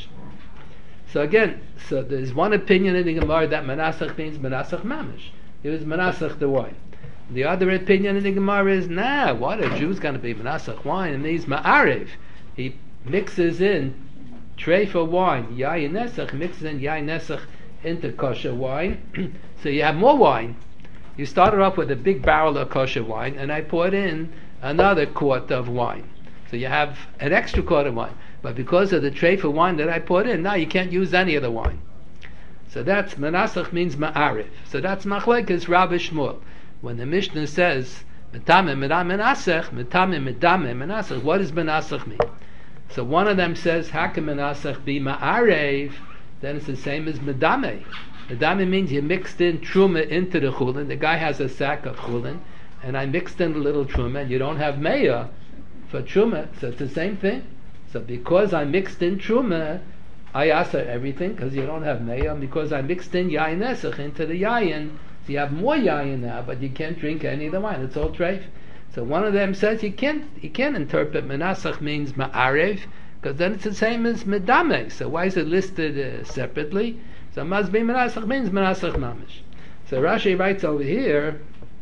A: So again, so there's one opinion in the Gemara that menasach means menasach mamish. It was menasach the wine. The other opinion in the Gemara is, nah, what a Jew's going to be menasach wine? It means ma'arev. He mixes in treifa wine, yayin nesach, mixes in yayin nesach into kosher wine. So you have more wine. You started off with a big barrel of kosher wine, and I poured in another quart of wine. So you have an extra quart of wine. But because of the treifa wine that I poured in, now you can't use any of the wine. So that's, menasach means ma'arif. So that's machlekes Rabbi Shmuel. When the Mishnah says, metame medam menasech, metame medame menasech, what does menasech mean? So one of them says, how can menasech be ma'arif? Then it's the same as medame. Medame means you mixed in truma into the chulin. The guy has a sack of chulin, and I mixed in a little truma, and you don't have meya for truma, so it's the same thing. So because I mixed in truma, I asa everything because you don't have meya. And because I mixed in yayin nesach into the yayin, so you have more yayin now, but you can't drink any of the wine. It's all treif. So one of them says you can't you can't interpret menasach means ma'arev because then it's the same as medame. So why is it listed uh, separately? So must be menasach means menasach mamish. So Rashi writes over here.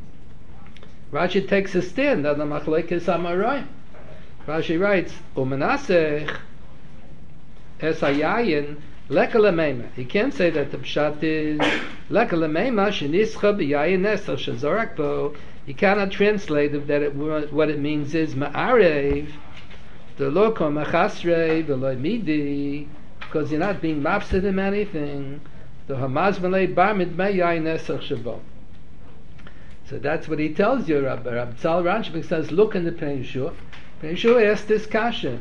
A: Rashi takes a stand on the machlekes Amoraim. Rashi writes, "Umenasech es hayayin lekalameima." He can't say that the pshat is lekalameima shenischa b'yayin nesach shezorak bo. You cannot translate it that it, what it means is ma'arev the lokom machasrei v'loy midi because you're not being mafsid in anything. The hamazmalei bar midmei yayin nesach shabo. So that's what he tells you. Rabbi Rab Tzal Ranchvik says, look in the Pnei Yeshua. Pnei Yeshua asked this kasha.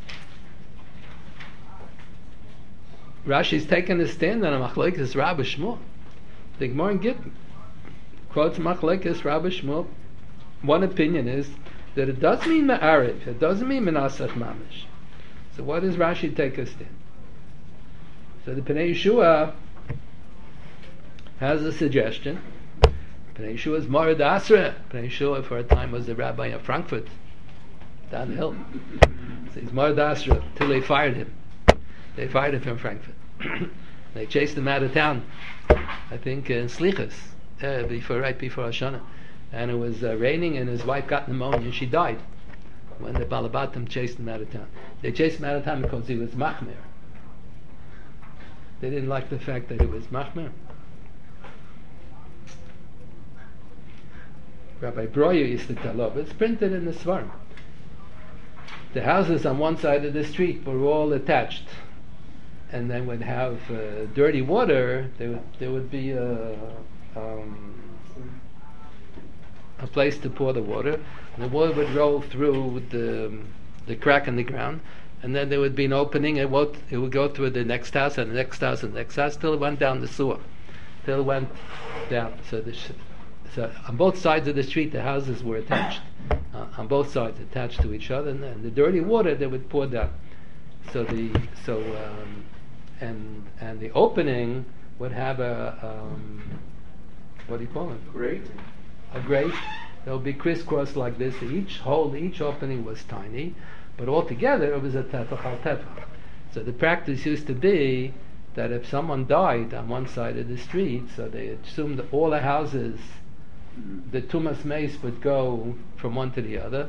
A: Rashi's taking a stand on a machlokes Rabbi Shmuel. The Gemara in Gittin quotes machlokes Rabbi Shmuel. One opinion is that it does mean ma'ariv. It doesn't mean menasach mamish. So what does Rashi take us in? So the Pnei Yeshua has a suggestion. Pnei Yeshua is Morad Asra. Pnei Yeshua for a time was the rabbi of Frankfurt, down the hill. So he's Morad Asra till they fired him. They fired him from Frankfurt. They chased him out of town. I think in Slichas, uh, before right before Hashanah, and it was uh, raining, and his wife got pneumonia, and she died when the Balabatim chased him out of town. They chased him out of town because he was machmer. They didn't like the fact that he was machmer. Rabbi Breuer used to tell us, it's printed in the Svarim. The houses on one side of the street were all attached, and then would have uh, dirty water. There would there would be a, um, a place to pour the water. And the water would roll through the the crack in the ground, and then there would be an opening. It would it would go through the next house and the next house and the next house till it went down the sewer, till it went down. So the sh- So on both sides of the street, the houses were attached. Uh, on both sides, attached to each other, and, and the dirty water they would pour down. So the so um, and and the opening would have a um, what do you call it?
E: Grate.
A: A grate. There would be crisscross like this. Each hole, each opening was tiny, but altogether it was a tefach al tefach. So the practice used to be that if someone died on one side of the street, so they assumed that all the houses, the Tumas Meis would go from one to the other,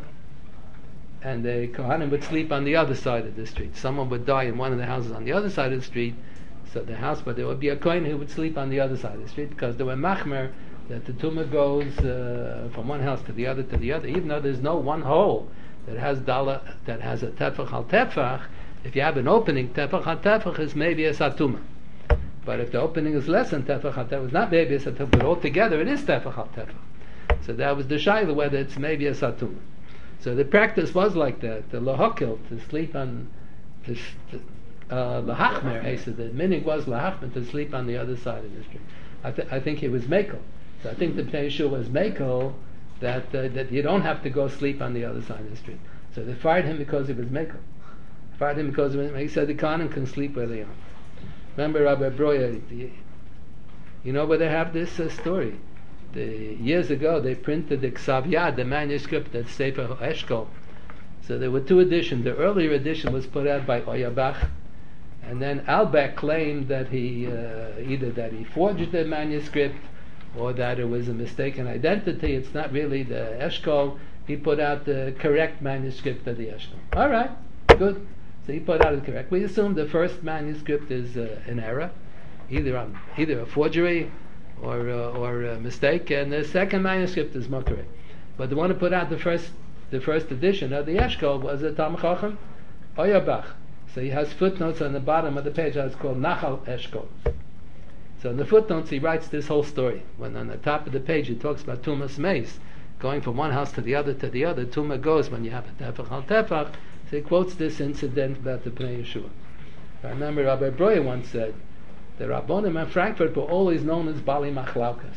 A: and the Kohanim would sleep on the other side of the street. Someone would die in one of the houses on the other side of the street, so the house, but there would be a Kohen who would sleep on the other side of the street, because there were machmer that the Tumah goes uh, from one house to the other to the other, even though there's no one hole that has dala, that has a tefach al tefach. If you have an opening, tefach al tefach is maybe a satuma. But if the opening is less than tefach al tefach, it's not maybe a satuma, but altogether it is tefach al tefach. So that was the shayla, whether it's maybe a satuma. So the practice was like that. The lahokil, to sleep on, to, uh, lahachmer, he said, the minig was lahachmer, to sleep on the other side of the street. I, th- I think he was mekel. So I think the Pnei Yeshua was mekel, that uh, that you don't have to go sleep on the other side of the street. So they fired him because he was mekel. Fired him because of, he said the Kohanim can sleep where they are. Remember Rabbi Breuer, the, you know where they have this uh, story? The, years ago they printed the Ksav Yad, the manuscript at Sefer Eshkol. So there were two editions. The earlier edition was put out by Oyabach, and then Albeck claimed that he uh, either that he forged the manuscript or that it was a mistaken identity. It's not really the Eshkol. He put out the correct manuscript of the Eshkol. All right, good. So he put out it correct. We assume the first manuscript is uh, an error, either on, either a forgery or uh, or a mistake, and the second manuscript is more correct. But the one who put out the first the first edition of the Eshkol was a Talmid Chacham, Oyabach. So he has footnotes on the bottom of the page that's called Nachal Eshkol. So in the footnotes he writes this whole story. When on the top of the page he talks about Tumas Meis, going from one house to the other to the other. Tumah goes when you have a tefach al tefach. So he quotes this incident about the Pnei Yeshua. I remember Rabbi Breuer once said, the Rabbonim in Frankfurt were always known as Bali Machlaukas.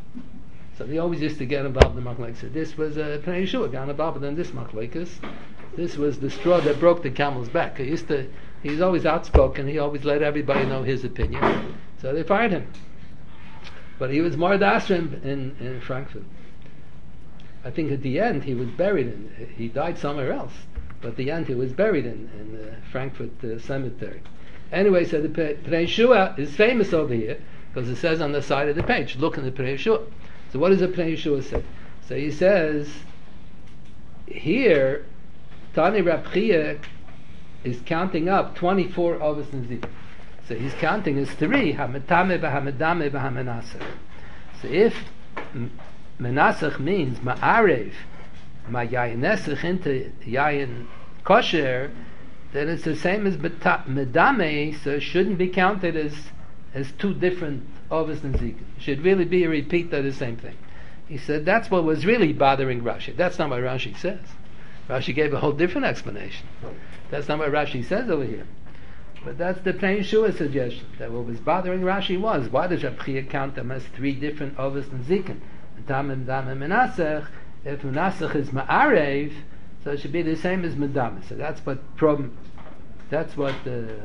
A: So they always used to get involved in the Machlaukas. So this was a uh, Pnei Yeshua got involved in this Machlaukas. This was the straw that broke the camel's back. He used to, he's always outspoken. He always let everybody know his opinion. So they fired him. But he was Morad Asra in, in, in Frankfurt. I think at the end he was buried in, he died somewhere else. But at the end he was buried in, in the Frankfurt uh, cemetery. Anyway, so the Pnei Yeshua is famous over here because it says on the side of the page, look in the Pnei Yeshua. So what does the Pnei Yeshua say? So he says, here, Tani Rab Chia is counting up twenty-four Avos and Zik. So he's counting as three, Hametame v'Hamedame v'Hamenasach. So if Menasach means Ma'arev, Ma'yayin Nesach into Yayin Kosher, then it's the same as Medame, so it shouldn't be counted as as two different Ovis and Zikin. It should really be a repeat of the same thing. He said that's what was really bothering Rashi. That's not what Rashi says. Rashi gave a whole different explanation. That's not what Rashi says over here. But that's the Pnei Yeshua suggestion, that what was bothering Rashi was, why does Reb Chia count them as three different Ovis and Zikin? Tamim, Damim, and Nasach. If Nasach is Ma'arev, so it should be the same as Medam. So that's what problem, that's what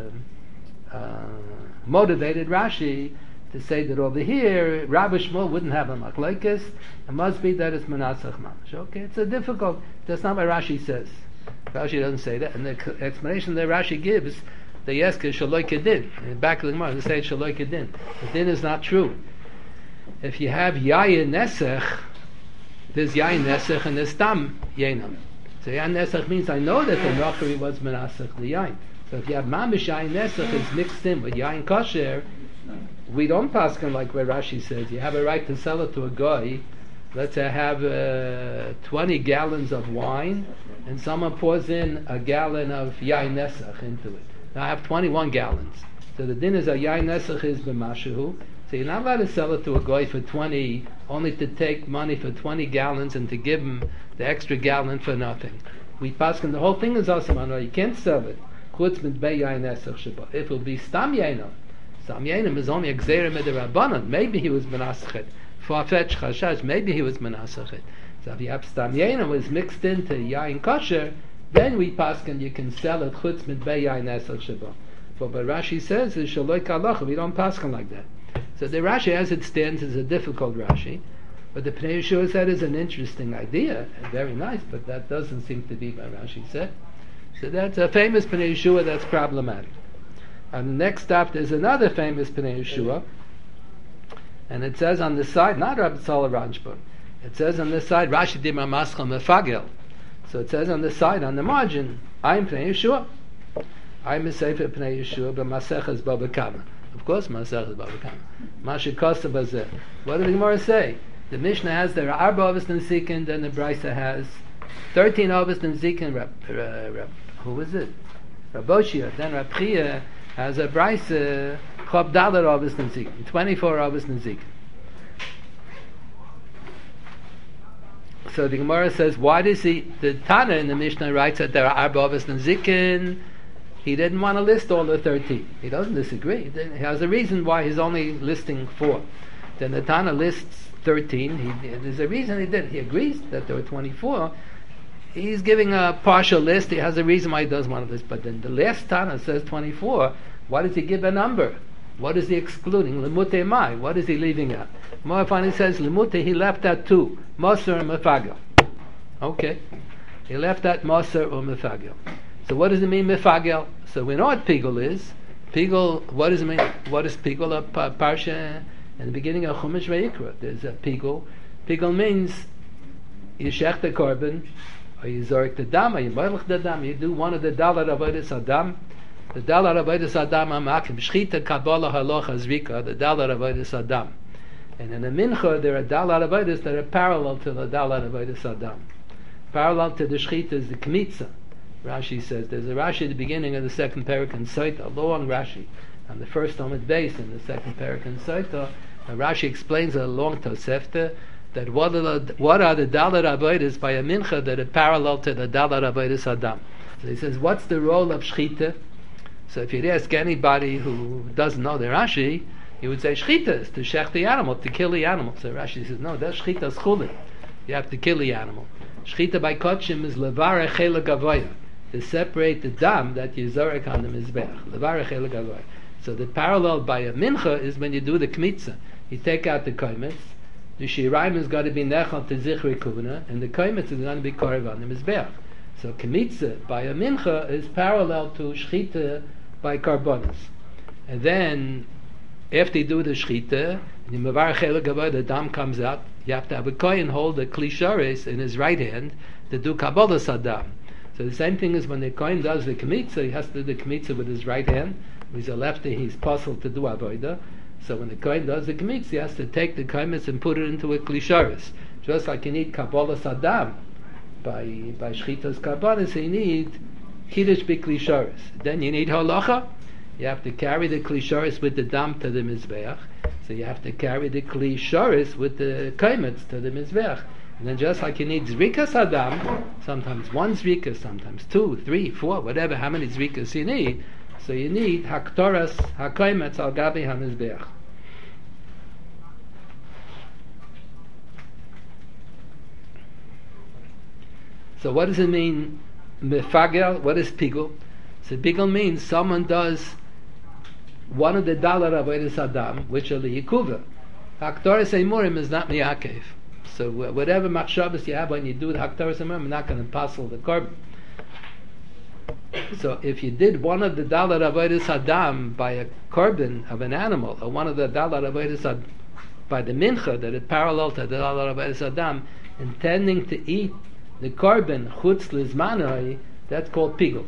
A: uh, uh, motivated Rashi to say that over here, Rabbi Shmuel wouldn't have a machlokes. It must be that it's Menasach Mamash. Okay, it's a difficult, that's not what Rashi says. Rashi doesn't say that. And the explanation that Rashi gives, the Yeska Shaloi Kedin. In the back of the Gemara, they say Shaloi Kedin. The din is not true. If you have Yayin Nesech, there's Yayin Nesech and there's Tam Yenam. So Yayin Nesech means I know that the Nochari was Menasach the Yayin. So if you have Mamish Yayin Nesech is mixed in with Yayin Kosher, we don't paskin like where Rashi says you have a right to sell it to a guy. Let's say I have uh, twenty gallons of wine and someone pours in a gallon of Yayin Nesach into it. Now I have twenty-one gallons. So the din is a Yayin Nesach is b'mashahu. So you're not allowed to sell it to a guy for twenty, only to take money for twenty gallons and to give him the extra gallon for nothing. We paskin the whole thing is awesome. You can't sell it. Chutz mit bei Yayin Nesach sheba. If it will be stam Yainam. Stam Yainam is only a gzeira med rabbanon. Maybe he was menasachet. Far-fetched chashash. Maybe he was menasachet. So if you have stam Yainam was mixed into yain kosher, then we paskin you can sell it chutz mit bei yain nesach sheba. But what Rashi says is shaloi kalacha. We don't paskin like that. So the Rashi as it stands is a difficult Rashi, but the Pnei Yeshua said is an interesting idea and very nice. But that doesn't seem to be what Rashi said. So that's a famous Pnei Yeshua that's problematic. And the next stop there's another famous Pnei Yeshua, and it says on the side, not Rabbi Tzala Ranjbun, it says on this side, Rashi Dimar Maschal Mefagel. So it says on the side, on the margin, I'm Pnei Yeshua. I'm a Sefer Pnei Yeshua, but Maseches Baba Kama. Of course, Maseches Baba Kama. Mashe Kosta Bazeh. What did the Gemara say? The Mishnah has there are Arba Avos and Zikin, and the Brisa has thirteen Avos and Zikin. Rab, uh, Rab, who is it? Raboshia. Then Rab Chia has a Brisa Chob Dalar Avos and Zikin. twenty-four Avos and Zikin. So the Gemara says, why does he, the Tana in the Mishnah writes that there are Arba Avos and Zikin. He didn't want to list all the thirteen. He doesn't disagree. He has a reason why he's only listing four. Then the Tana lists thirteen. He, there's a reason he did. He agrees that there were twenty-four. He's giving a partial list. He has a reason why he does one of this. But then the last Tana says twenty-four. Why does he give a number? What is he excluding? Lemute mai. What is he leaving out? More finally says lemute. He left out two. Moser and mefagel. Okay. He left out moser or mefagel. So what does it mean mefagel? So we know what pigul is. Pigul. What does it mean? What is pigul? A pa- parsha in the beginning of Chumash Vayikra. There's a pigul. Pigul means you shech the korban, or you zorek the dam, or you boilach the dam. You do one of the dalar avodas adam. The dalar avodas adam amakim shchita kabbalah halocha zrika. The dalar avodas adam. And in the mincha there are dalar avodas that are parallel to the dalar avodas adam. Parallel to the shchita is the kmitza. Rashi says there's a Rashi at the beginning of the second parak in Saita, a long Rashi, on the first Amud base in the second parak in Saita. Rashi explains a long Tosefta that what are the, what are the dalar avodas by a mincha that are parallel to the dalar avodas adam. So he says, what's the role of shchita? So if you ask anybody who doesn't know the Rashi, he would say shchita is to shech the animal, to kill the animal. So Rashi says, no, that's shchita schulin. You have to kill the animal. Shchita by kotshim is levarech chela gavoya, to separate the dam that you zorek on the mizbeach. Levarech chela gavoya. So the parallel by a mincha is when you do the kmitza. You take out the koimetz, the shiraim is going to be nechal to zichri kuvna, and the koimetz is going to be korev on the mizbeach. So kmitza by a mincha is parallel to shchita by karbonis. And then after you do the shchita, and you mevarech chela gavoya, the dam comes out. You have to have a kohen hold the klisharis in his right hand to do kabbalah sadam. So the same thing is when the kohen does the kmitza, he has to do the kmitza with his right hand. With his lefty, he's puzzled to do avodah. So when the kohen does the kmitza, he has to take the kohemitz and put it into a klisharis. Just like you need kabbalah sadam by by shchitas karbanis, you need chiddush b'klisharis. Then you need halacha. you have to carry the kli sharis with the dam to the mizbeach. So you have to carry the kli sharis with the kaimetz to the mizbeach. And then just like you need zrikas adam, sometimes one zrika, sometimes two, three, four, whatever, how many zrikas you need. So you need haktoras hakaimetz al gabi hamizbeach. So what does it mean? Mefagel. What is pigul? So pigul means someone does one of the dalar avodas adam, which are the yikuva. Haktoras emurim is not miyakev. So whatever machshavas you have when you do the haktoras emurim, I'm not going to passel the korban. So if you did one of the dalar avodas adam by a korban of an animal, or one of the dalar avodas ad by the mincha that is parallel to the dalar avodas adam, intending to eat the korban chutz lizmanai, that's called pigul.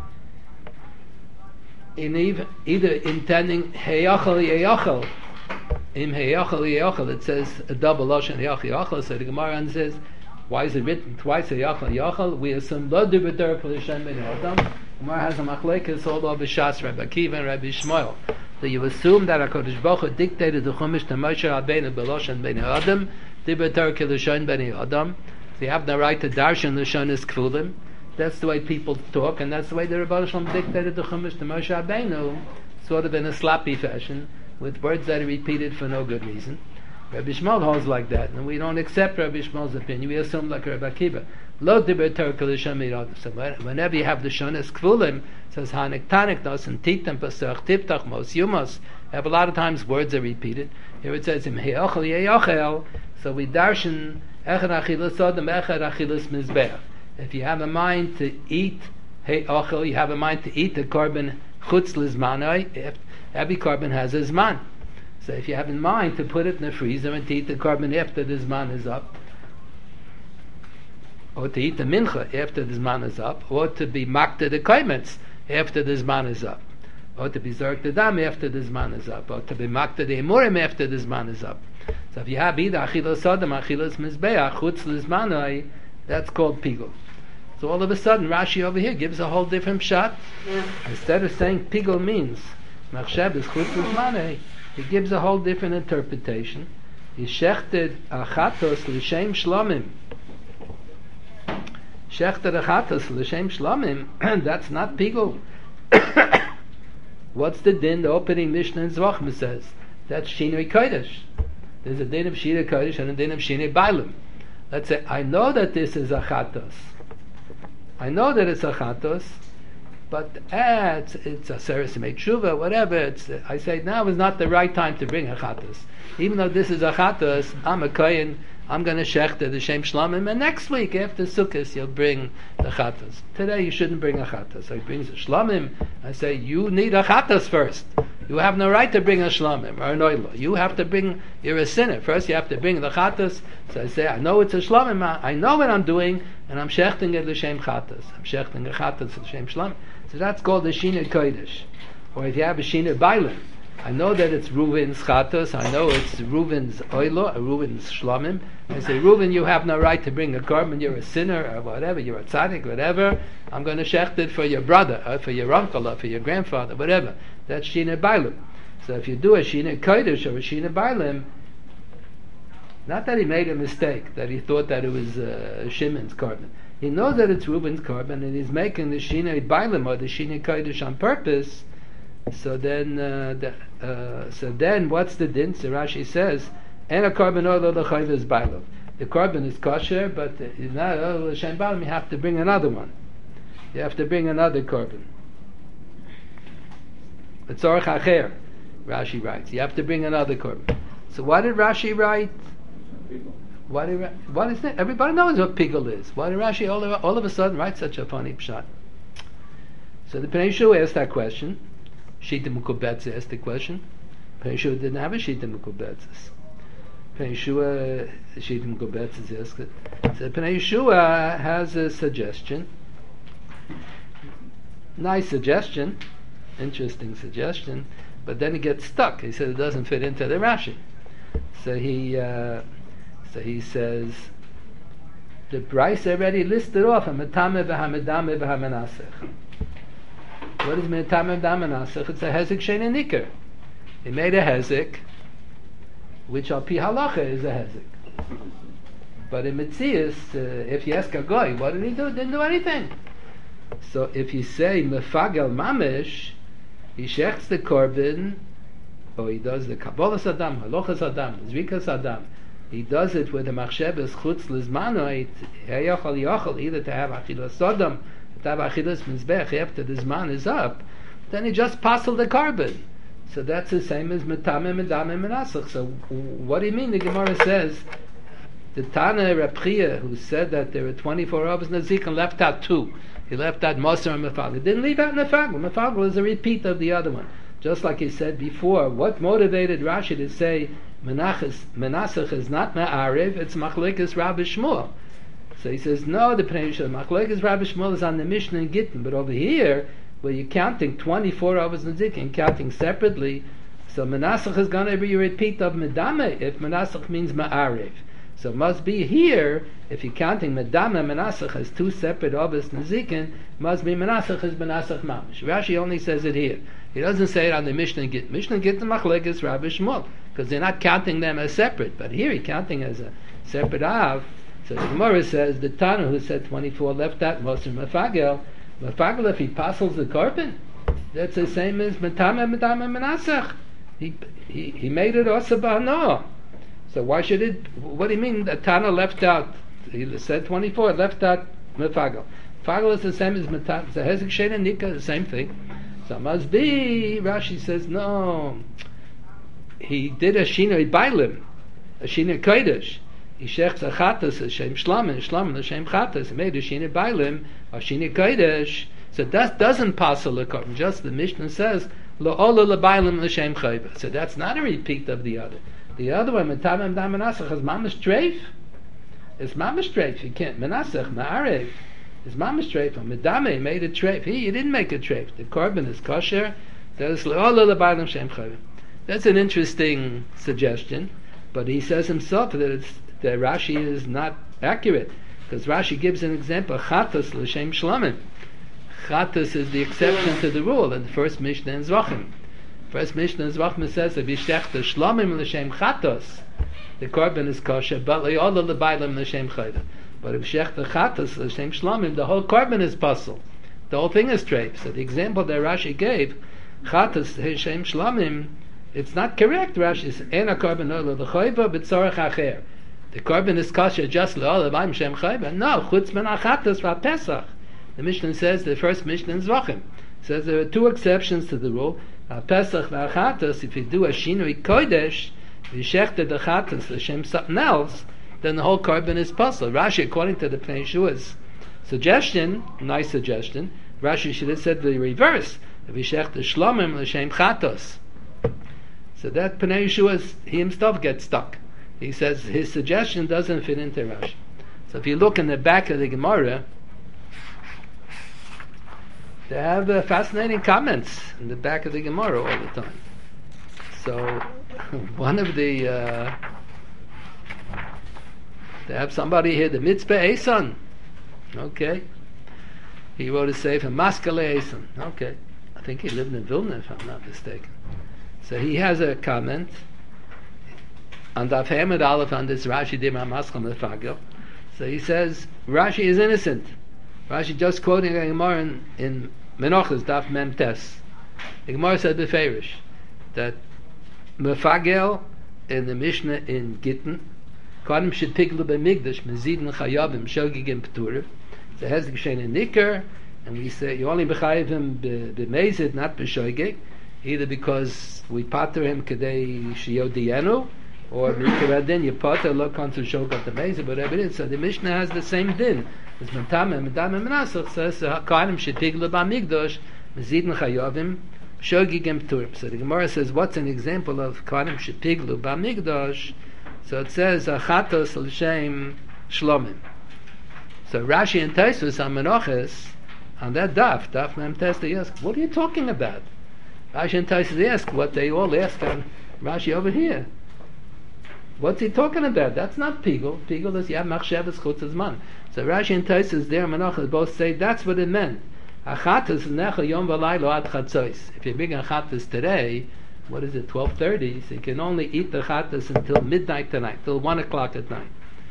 A: In even, either intending heyachal yeyachal, im heyachal yeyachal, it says a double lashon heyachal yeyachal. So the Gemara says, why is it written twice heyachal yeyachal? We assume lo dibeter for Hashem ben Adam. Gemara has a machlekes all over Shas, Rabbi Akiva and Rabbi Shmuel. So you assume that HaKadosh Baruch Hu dictated the Chumash to Moshe Rabbeinu b'lashon ben Adam, dibeter for Hashem ben Adam. So you have the right to darshan l'shonis kfulim. That's the way people talk, and that's the way the Rebbe Shalom dictated the Chumash to Moshe Rabbeinu, sort of in a sloppy fashion, with words that are repeated for no good reason. Rabbi Shmuel holds like that, and we don't accept Rabbi Shmuel's opinion. We assume like Rabbi Akiva. Lo diber Torah l'shem mirad. So whenever you have the shonis kfulim, it says hanik tanik nos and titam pasach tiftach mos yumos. Have a lot of times words are repeated. Here it says im he'ochel ye'ochel. So we darshan echad achilas adam echad achilas mizbeach. If you have a mind to eat he'ochel, you have a mind to eat the korban chutz lizmanai. Every korban has a zman. So if you have in mind to put it in the freezer and to eat the korban after the zman is up, or to eat the mincha after the zman is up, or to be makta the kaimetz after the zman is up, or to be zerk the dam after the zman is up, or to be makta the emurim after the zman is up. So if you have either achilas adam, achilas mizbeach, chutz lizmanai, that's called pigul. So all of a sudden Rashi over here gives a whole different shot. Instead of saying pigul means machsheb is chutz lizmanai, he gives a whole different interpretation. He shechted achatos l'shem shlomim. Shechted achatos l'shem shlomim. That's not pigul. What's the din? The opening Mishnah in Zvachma says that's shinoi kodesh. There's a din of shinoi kodesh and a din of shinoi bailim. Let's say I know that this is achatos. I know that it's achatos. But eh, it's, it's a seres tshuva, whatever. It's, uh, I say now is not the right time to bring a chatas. Even though this is a chatas, I'm a kohen. I'm going to shechter the shem shlomim, and next week after Sukkot you'll bring the chatas. Today you shouldn't bring a chatas. So he brings a shlomim. I say you need a chatas first. You have no right to bring a shlomim or an oilo. You have to bring. You're a sinner. First you have to bring the chatas. So I say I know it's a shlomim. I know what I'm doing, and I'm shechting it l'shem chatas. I'm shechting a chatas l'shem shlomim. So that's called the Shinei Kodesh. Or if you have a Shinei Bailim, I know that it's Reuven's Chatos, I know it's Reuven's Oilo, or Reuven's Shlomim. I say, Reuven, you have no right to bring a korban, you're a sinner, or whatever, you're a tzaddik, whatever. I'm going to shecht it for your brother, or for your uncle, or for your grandfather, whatever. That's Shinei Bailim. So if you do a Shinei Kodesh or a Shinei Bailim, not that he made a mistake, that he thought that it was uh, Shimon's korban. He knows that it's Reuben's korban, and he's making the Shinei Bailim or the Shinei Kodesh on purpose. So then, uh, the, uh, so then, what's the din? So Rashi says, "En a korban oilo l'chayv is bailim." The korban is kosher, but it's not oilo l'shem bailim. You have to bring another one. You have to bring another korban. L'tzorach acher, Rashi writes. You have to bring another korban. So what did Rashi write? Why did, what is that? Everybody knows what pigul is. Why did Rashi all of, all of a sudden write such a funny pshat? So the Pnei Yehoshua asked that question. Shita Mukubetz asked the question. Pnei Yehoshua didn't have a Shita Mukubetz. Pnei Yehoshua, Shita Mukubetz asked it. So Pnei Yehoshua has a suggestion. Nice suggestion. Interesting suggestion. But then he gets stuck. He said it doesn't fit into the Rashi. So he... Uh, So he says, the Bryce already listed off, Hametame v'hamedame v'hamenasech. What is Metamem Dam Menasech? It's a Hezek Shein Nikar. He made a Hezek, which al pi halacha is a Hezek. But in Metzias, uh, if you ask a guy, what did he do? Didn't do anything. So if you say Mefagel Mamish, he shechts the korban, or he does the Kabbalas Adam, Halochas Adam, Zrikas Adam, he does it with the Machsheves Chutz Lizmanoit, Hayachal Yachal, either to have Achilas Sodom, to have Achilas Mizbech after the Zman is up, then he just passel the korban. So that's the same as Metamem and Damem and Asach. So what do you mean? The Gemara says, the Tana Reb Chia, who said that there were twenty-four Avos Nazik and left out two. He left out Moser and Mefagel. He didn't leave out Mefagel. Mefagel is a repeat of the other one. Just like he said before, what motivated Rashi to say Menasech is not Ma'ariv, it's Machlekes Rabbi Shmuel. So he says, no, the Pnei Yishal, Machlekes Rabbi Shmuel is on the Mishnah and Gittin, but over here, where you're counting twenty-four Avos Nazik and counting separately, so Menasech is going to be a repeat of Medame, if Menasech means Ma'ariv. So it must be here, if you're counting Medama Menasech as two separate Avos Nazikin, must be Menasech as Menasech Mamish. Rashi only says it here. He doesn't say it on the Mishnah and Gittin. Mishnah and Gittin Machlekes Rabbi Shmuel, because they're not counting them as separate. But here he's counting as a separate Av. So the Gemara says, the Tana who said twenty-four left out Moser Mefagel. Mefagel, if he passels the korban, that's the same as Metame Medame Menasech. He, he, he made it also Ba'anoah. So why should it? What do you mean? The Tana left out. He said twenty-four, left out Mefagel. Mefagel is the same as Metam. So Hezek Shein and Nikar, the same thing. So it must be. Rashi says no. He did a Shinoi Bailim, a Shinoi Kodesh. He shechts a Chatas, a Shem Shlamim, Shlamim, a Shem Chatas. He made a Shinoi Bailim, a Shinoi Kodesh. So that doesn't pass a lekor. Just the Mishnah says Lo Ola LeBailim L'Shem Chayva. So that's not a repeat of the other. The other one, Metamem Dam Menasech, is Mamish Treif. It's Mamish Treif. You can't. Menasech, Ma'arev, is Mamish Treif. Medame made a Treif. He, he didn't make a Treif. The korban is kosher. That's That's an interesting suggestion, but he says himself that it's, that Rashi is not accurate, because Rashi gives an example. Chatas L'Shem Shlamim. Chatas is the exception to the rule in the first Mishnah in Zvachim. First Mishnah in Zvachim says that V'shechte Shlamim L'Shem Chatos, the korban is kosher, but Le'olah L'Bailim L'Shem Chayda. But if Shechte Chatos L'Shem Shlamim, the whole korban is puzzle. The whole thing is treif. So the example that Rashi gave, Chatos L'Shem Shlamim, it's not correct. Rashi says, Ena korban Olah L'Chayva B'tzorach Acher. The korban is kosher just Le'olah L'Bailim L'Shem Chayda. No, Chutz Men HaChatos VaPesach. The Mishnah says, the first Mishnah in Zvachim says there are two exceptions to the rule. Pesach v'achatas, if you do a shinui kodesh, you shechte the chatas l'shem something else, then the whole korban is puzzle. Rashi, according to the Pnei Yeshua's suggestion, nice suggestion, Rashi should have said the reverse. If you shechte shlomim l'shem chatos, so that Pnei Yeshua's, he himself gets stuck. He says his suggestion doesn't fit into Rashi. So if you look in the back of the Gemara, they have uh, fascinating comments in the back of the Gemara all the time. So, one of the, uh, they have somebody here, the Mitzvah Eson. Okay. He wrote a sefer, Maskele Eson. Okay. I think he lived in Vilna, if I'm not mistaken. So he has a comment on Daf Hamid Aleph on this Rashi Dimar Maskal Mefagel. So he says, Rashi is innocent. Rashi just quoting a Gemara in, in Menachos Daf Mem Tes. The Gemara said beferish that Mefagel in the Mishnah in Gittin, Kodim should piglu b'migdash mezidin chayavim shogigim p'turim. So Hezek Shein and Nikar, and we say you only b'chayavim b'mezid, not b'shogig, either because we pater him kadei shiyodienu, or Nikar adin you pater lo kanzu shogat the mezid, whatever it is. So the Mishnah has the same din. As Mentamem, Medame Menasech says, Kohanim should piglu b'migdash, mezidin chayavim, shogigim p'turim. So the Gemara says, what's an example of Kohanim should piglu b'migdash? So it says, Achatos l'shem shlomim. So Rashi and Tosfos on Menachos, on that daf, daf Mem Tes, they ask, what are you talking about? Rashi and Tosfos ask what they all ask on Rashi over here. What's he talking about? That's not pigul. Pigul is Yam Machshavas Chutz Zman. So Rashi and Tosfos there, Menachos, both say that's what it meant. Achatas necha yom v'laylo ad chatzos. If you bring a chatas today, what is it, twelve thirty? So you can only eat the chatas until midnight tonight, till one o'clock at night.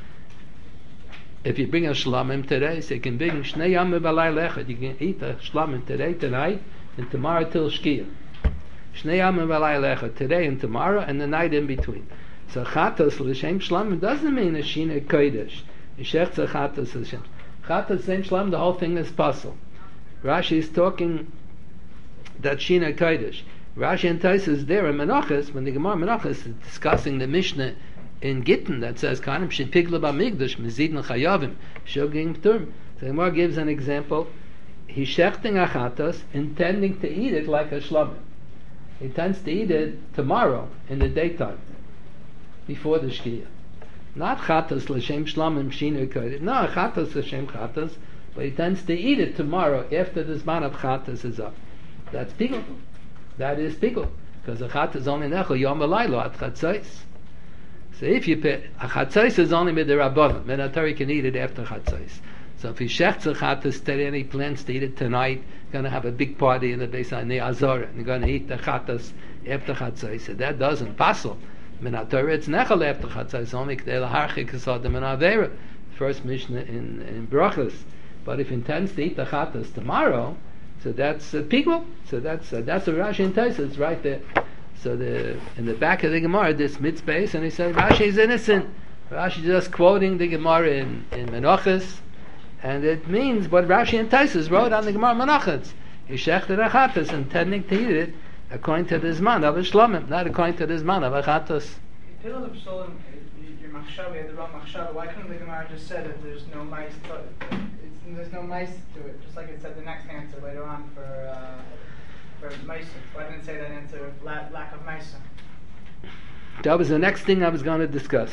A: If you bring a shlamim today, so you can bring shnei yom v'laylo echad. You can eat a shlamim today, tonight, and tomorrow till shkia. Shnei yom v'laylo echad, today and tomorrow, and the night in between. So chatas l'shem shlamim doesn't mean a shina kodesh. Yeshech chatas l'shem. Chatas same shlamim, the whole thing is puzzle. Rashi is talking that shina kodesh. Rashi and Tais is there in Menachos, when the Gemara Menachos is discussing the Mishnah in Gittin that says Kanim shepigla b'migdash mezidin chayavim shoging p'turim. So the Gemara gives an example. He's shechting achatas, intending to eat it like a shlamim. He intends to eat it tomorrow in the daytime, before the shkia. Not chatas l'shem shlamim shina kodesh. No, chatas l'shem chatas, but he intends to eat it tomorrow after the zman of chatas is up. That's pigul. That is pigul, because a chatas is only nechol yom v'laylo at chatzos. So if you pay, a chatzos is only mid the rabbanim, and a Torah can eat it after chatzos. So if he shechts a chatas today and he plans to eat it tonight, going to have a big party in the Beis Azor, and you're going to eat the chatas after chatzos. So that doesn't passel. Min HaTorah it's nechol after chatzos, only k'dei laharchik esadim and avera. First Mishnah in in Brachos. But if he intends to eat the chatas tomorrow, so that's a uh, pigul. So that's uh, that's a Rashi and Tais. It's right there. So the in the back of the Gemara, this mitzvah, and he said Rashi is innocent. Rashi is just quoting the Gemara in in Menachos, and it means what Rashi and Tais wrote on the Gemara Menachos. He shechted a chatas, intending to eat it according to the zman of a shlamim, not according to the zman of a chatas.
B: Your machshava, you had the wrong machshava. Why couldn't the Gemara just say that there's no mice? To, it's, there's no mice to it, just like it said the next answer later on for uh, for mice. Why didn't it say that answer lack, lack of mice?
A: That was the next thing I was going to discuss.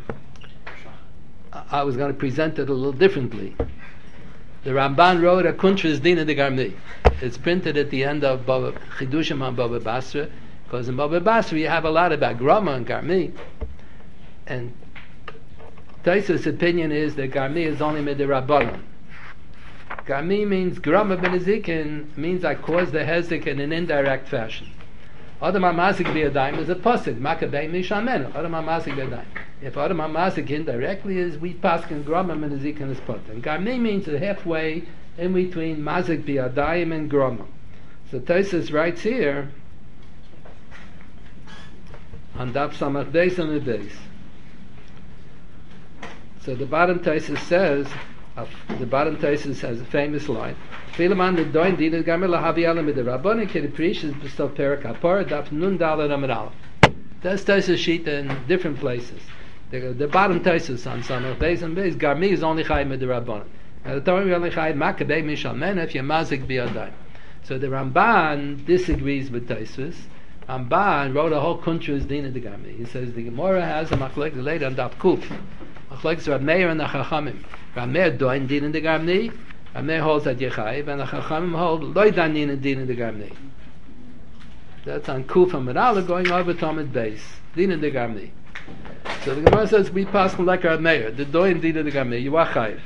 A: I, I was going to present it a little differently. The Ramban wrote a Kuntres Dina de Garmi. It's printed at the end of Baba, Chidushim on Baba Basra, because in Baba Basra you have a lot about Grama and Garmi. And Taisa's opinion is that Garmi is only Midirabbanan. Garmi means Grama ben Ezekin, means I caused the hezek in an indirect fashion. Adam HaMazik b'yadayim is a pasuk, Makabei mishamenu. Adam HaMazik b'yadayim. If Adam HaMazik indirectly is, we paskin Grama ben Ezekin is put. And Garmi means halfway in between Mazik b'yadayim and Grama. So Taisa writes here on Daf Samach Beis and the Beis. So the bottom Taisa says, uh, the bottom Taisa has a famous line. Filaman the doin dina gamer lahavi alam the rabboni kediprish is bestov perak apar daf nun dalet amid aleph. That's Taisa sheet in different places. The, the bottom Taisa on some of Beis and Beis Garmi is only chay mid the rabboni. And the Torah is only chay makabei mishalmen if you mazik biyadayim. So the Ramban disagrees with Taisus. Ramban wrote a whole country's dina de Garmi. He says the Gemara has a machlek later on daf kuf. Machlek Rab Meir and the Chachamim. Rab Meir doin dina de Garmi. Rab Meir holds that Yechayiv, and the Chachamim hold loy dan dina dina de Garmi. That's on kuf and Merala going over Talmud Beis. Dina de Garmi. So the Gemara says we pass like Rab Meir. The doin dina de Garmi. You are chayiv.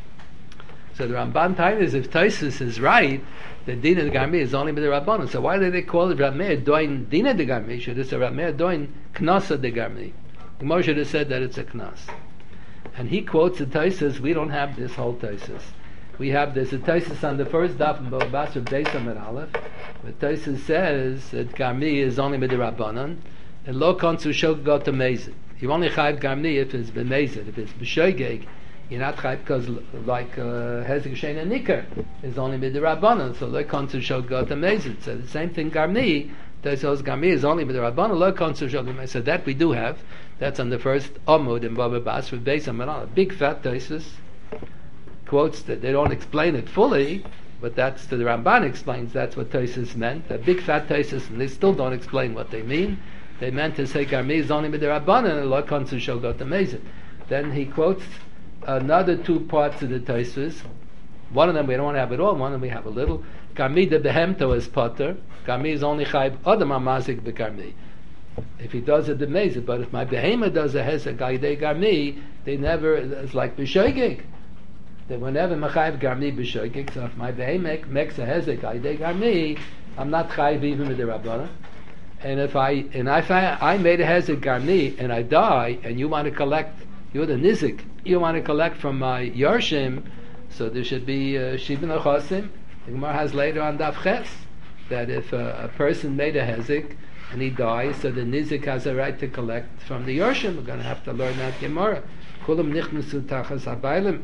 A: So the Ramban time is if Taisus is right, the Dina de Garmi is only with the Rabbanon. So why did they call it Rab Meir doin Dina de Garmi? Should have said Rab Meir doin Knasa de Garmi. The Gemara should have said that it's a Knas. And he quotes the Taisus. We don't have this whole Taisus. We have this a Taisus on the first daf in Bava Basra Beis Amid Aleph. But Taisus says that Garmi is only with the Rabbanon. And lo konsu shog got to mezid. You only chayv Garmi if it's b'mezid. If it's b'shoigeg, you're not chayv because like Hezek Shein and Nikar is only with the Rabbanon. So lo konsu shog got to mezid. So the same thing Garmi. Taisus Garmi is only with the Rabbanon. Lo konsu shog got to mezid. So that we do have. That's on the first Amud in Bava Basra Beis Amid Aleph. Big fat Taisus quotes that they don't explain it fully, but that's the Ramban explains that's what Taisus meant. A big fat Taisus, and they still don't explain what they mean. They meant to say Garmi is only with the Rabbanon and lo konsu shog got to mezid. Then he quotes another two parts of the Taisus. One of them we don't want to have it all. One of them we have a little. Garmi de behemto is potter. Garmi is only chayv adam hamazik begarmi. If he does it, the mezid. But if my behema does a hezek gaydei garmi, they never. It's like b'shoigig. that whenever Mechayiv Garmi b'Shoigig, so if my Behemek makes a Hezek Aydei Garmi, I'm not Chayiv even with the Rabbanah. And if I and if I, I made a Hezek Garmi and I die, and you want to collect, you're the Nizik, you want to collect from my Yarshim, so there should be uh, Shibin Achosim. The Gemara has later on Daf Ches that if uh, a person made a Hezek and he dies, so the Nizik has a right to collect from the Yarshim. We're going to have to learn that Gemara. Kulam nichnasu tachas habaylim.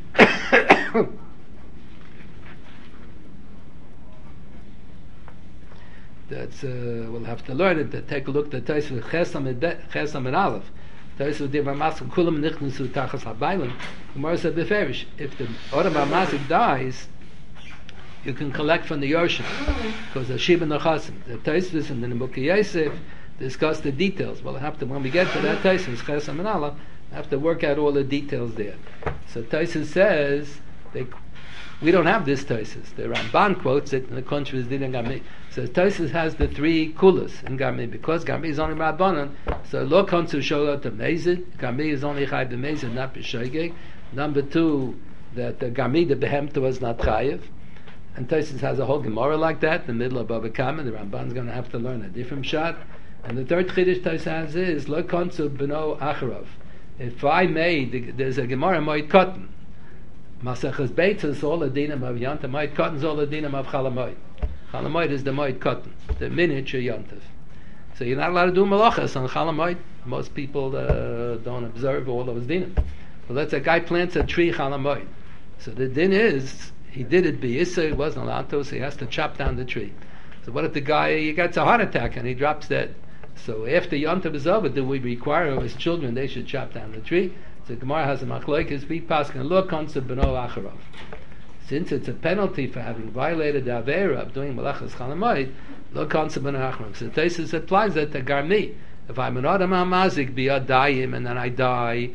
A: That's uh, we'll have to learn it. To take a look at the Tosfos Chesam and Chesam and Aleph. Tosfos Dir Mamasik Kulam nichnasu tachas habaylim. Gemara said beferish, if the Odom Mamasik dies, you can collect from the Yorshim because the Shibin Nechasim. The Tosfos and the Nebuchadnezzar Yosef discuss the details. We'll have to, when we get to that Tosfos Chesam and Aleph, have to work out all the details there. So Tosfos says they, we don't have this Tosfos. The Ramban quotes it in the country is Din and Garmi. So Tosfos has the three kulas in Garmi because Garmi is only Rabbanan. So Lo Konsu Shola to Mezid. Garmi is only Chayiv b'Mezid, not b'Shoigeg. Number two, that the Garmi the Behemta was not Chayiv. And Tosfos has a whole Gemara like that in the middle of Bava Kama. The Ramban's going to have to learn a different shot. And the third Chiddush Tosfos has is Lo Konsu B'no Acharov. If I made, there's a Gemara Moed Cotton. Masechas Beitzah is all the dinam of Yontif. Moed Cotton is all the dinam of Chalamoid. Chalamoid is the Moed Cotton, the miniature Yontif. So you're not allowed to do malachas on Chalamoid. Most people uh, don't observe all those dinam. But let's say a guy plants a tree Chalamoid. So the din is, he did it b'yisa, it wasn't allowed to, so he has to chop down the tree. So what if the guy, he gets a heart attack and he drops dead? So after Yontif is over, do we require of his children they should chop down the tree? So Gemara has a machlokes, we pass can lo concept b'no acharov. Since it's a penalty for having violated the avera of doing malachas chalamoid, lo concept b'no acharov. So Tosfos applies that to Garmi. If I'm an adam hamazik biyadayim and then I die,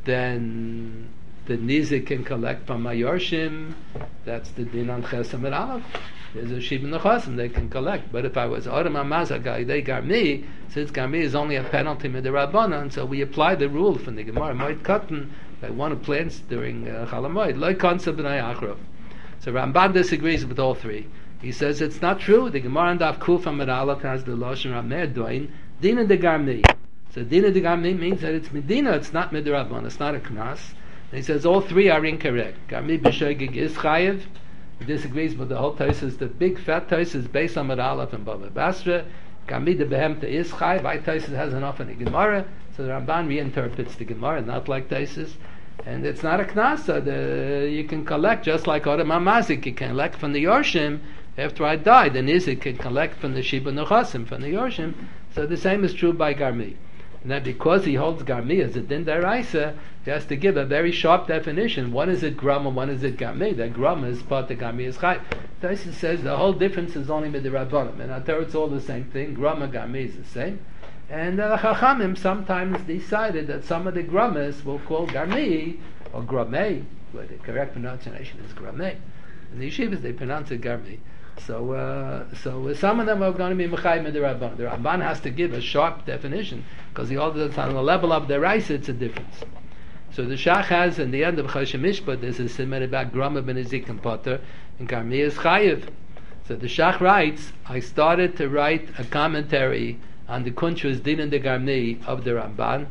A: then the nizik can collect from my yorshim. That's the din on chesam and aleph. There's a shibin nechasim they can collect. But if I was Adam HaMazak, they Garmi, since Garmi is only a penalty with the Rabbanan, so we apply the rule from the Gemara Moed Cotton by one who plants during uh, Chalamoid. Lo concept b'nai achrov. So Ramban disagrees with all three. He says it's not true. The Gemara and Daf Kuf Amud Aleph has the Lashon Rameir Doin Dina de Garmi. So Dina de Garmi means that it's Medina, it's not Midrabban, it's not a Knas. And he says all three are incorrect. Garmi b'Shoigig is Chayev. He disagrees with the whole Tosfos. The big fat Tosfos based on Amud Aleph and Bava Basra. Garmi de Behemta is Chayev. Why Tosfos has enough in the Gemara? So the Ramban reinterprets the Gemara, not like Tosfos. And it's not a knasa. The, you can collect just like Odom HaMazik. You can collect from the Yorshim after I die. The Nizik can collect from the Shiba Nechasim, from the Yorshim. So the same is true by Garmi. And that because he holds Garmi as a Din Daraisa, he has to give a very sharp definition. One is it Gram and one is it Garmi. The Gram is part of Garmi is Chai. Tosfos says the whole difference is only with the Rabbanim. And I tell it's all the same thing. Gram and Garmi is the same. And the uh, Chachamim sometimes decided that some of the Gramas will call Garmi or Gramei, where the correct pronunciation is Gramei. In the yeshivas they pronounce it Garmi. So, uh, so some of them are going to be Mechayim and the Rabban. The Rabban has to give a sharp definition because he holds it on the level of the rice. It's a difference. So the Shach has in the end of Choshen Mishpat there's a simmer about Grama ben Ezik and Potter and Garmi is Chayev. So the Shach writes, I started to write a commentary on the Kuntrus Din and the Garmi of the Ramban,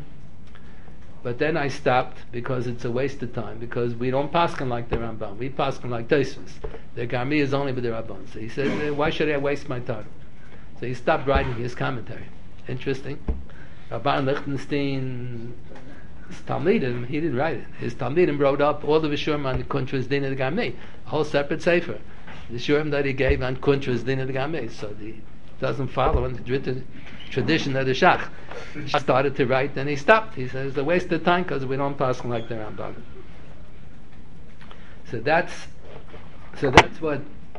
A: but then I stopped because it's a waste of time, because we don't paskin like the Ramban, we paskin like Tosfos. The Garmi is only with the Ramban. So he said, why should I waste my time? So he stopped writing his commentary. Interesting. Rabban Lichtenstein, his Talmidim, he didn't write it. His Talmidim wrote up all the Vishurim on the Kuntrus Din and the Garmi, a whole separate sefer. The Shurim that he gave on Kuntrus Din and the Garmi. So the doesn't follow in the tradition of the Shach. He started to write, then he stopped. He says it's a waste of time because we don't pass like the Rambam. So that's so that's what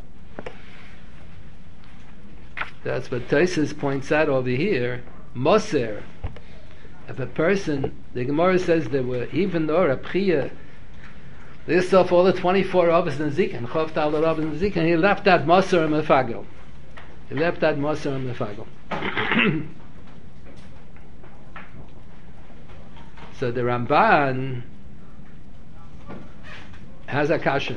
A: that's what Tosfos points out over here. Moser, if a person, the Gemara says there were even though a Pchia, this off all the twenty-four Rabbis and Zikan, Chovta all the Rabbis and Zikan, he left out Moser and Mefagel. He left out Moser and Mefagel. So the Ramban has a kasha.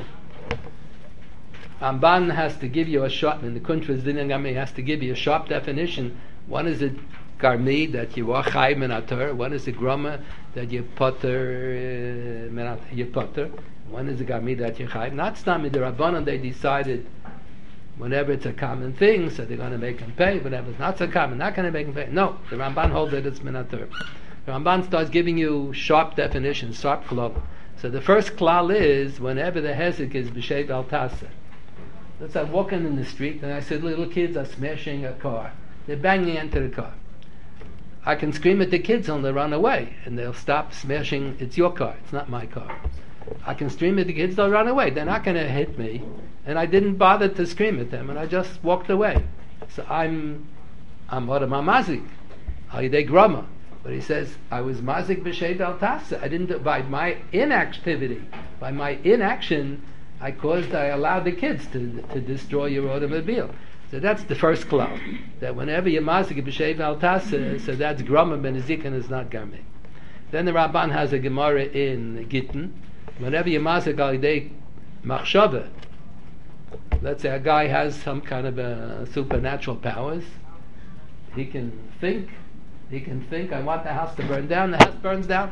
A: Ramban has to give you a sharp, in the Kuntres Din Gamri has to give you a sharp definition. One is a garmi that you are chai menator. One is a groma that you potter uh, you potter. One is a garmi that you chai. Not stamid the Rabbanon. They decided whenever it's a common thing, so they're going to make him pay. Whenever it's not so common, not going to make him pay. No, the Ramban holds that it's menator. The Ramban starts giving you sharp definitions, sharp klal. So the first klal is whenever the hezek is b'shev al tasa. Let's say I'm walking in the street and I said little kids are smashing a car. They're banging into the car. I can scream at the kids and they'll run away and they'll stop smashing. It's your car, it's not my car. I can scream at the kids, they'll run away. They're not going to hit me. And I didn't bother to scream at them and I just walked away. So I'm, I'm what am I mazik? Halidei grama. But he says, I was mazik b'shev al tasa. I didn't do, by my inactivity, by my inaction, I caused, I allowed the kids to to destroy your automobile. So that's the first klal. That whenever you're mazik b'shev al tasa, so that's grama ben zikin is not garmi. Then the Ramban has a Gemara in Gittin. Whenever you're mazik al yidei machshava, let's say a guy has some kind of a supernatural powers. He can think. He can think. I want the house to burn down. The house burns down.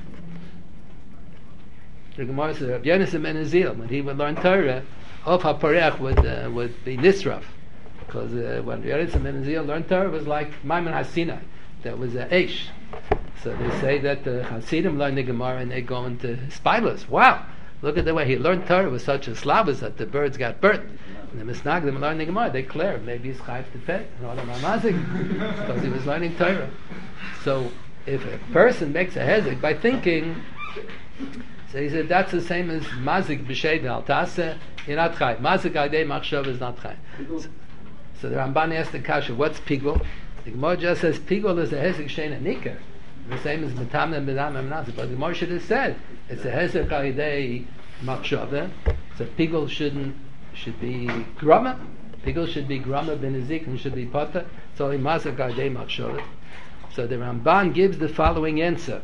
A: The Gemara says, Rabbi Yonasan ben Azil, when he would learn Torah, of HaParech would uh, would be nisraf, because uh, when Rabbi Yonasan ben Azil learned Torah, it was like Maimon HaSinai, that was a Eish. So they say that the Hasidim learn the Gemara and they go into Spilas. Wow! Look at the way he learned Torah with such a slavas that the birds got burnt. And the Misnagdim learned the Gemara. They declare maybe he's chayv to pay, and all the mamazik, because he was learning Torah. So if a person makes a hezek by thinking, so he said that's the same as mazik b'shev al taseh. You're not chayv. Mazik adei machshav is not chayv. So, so the Ramban asked the kasha, what's pigul? The Gemara just says pigul is a hezek shein nikar, the same as metam and bedam and nazik. But the Gemara should have said it's a hezek adei machshav. So pigul shouldn't should be grama. Pigul should be grama ben ezik and should be potter. It's only mazik adei machshav. So the Ramban gives the following answer.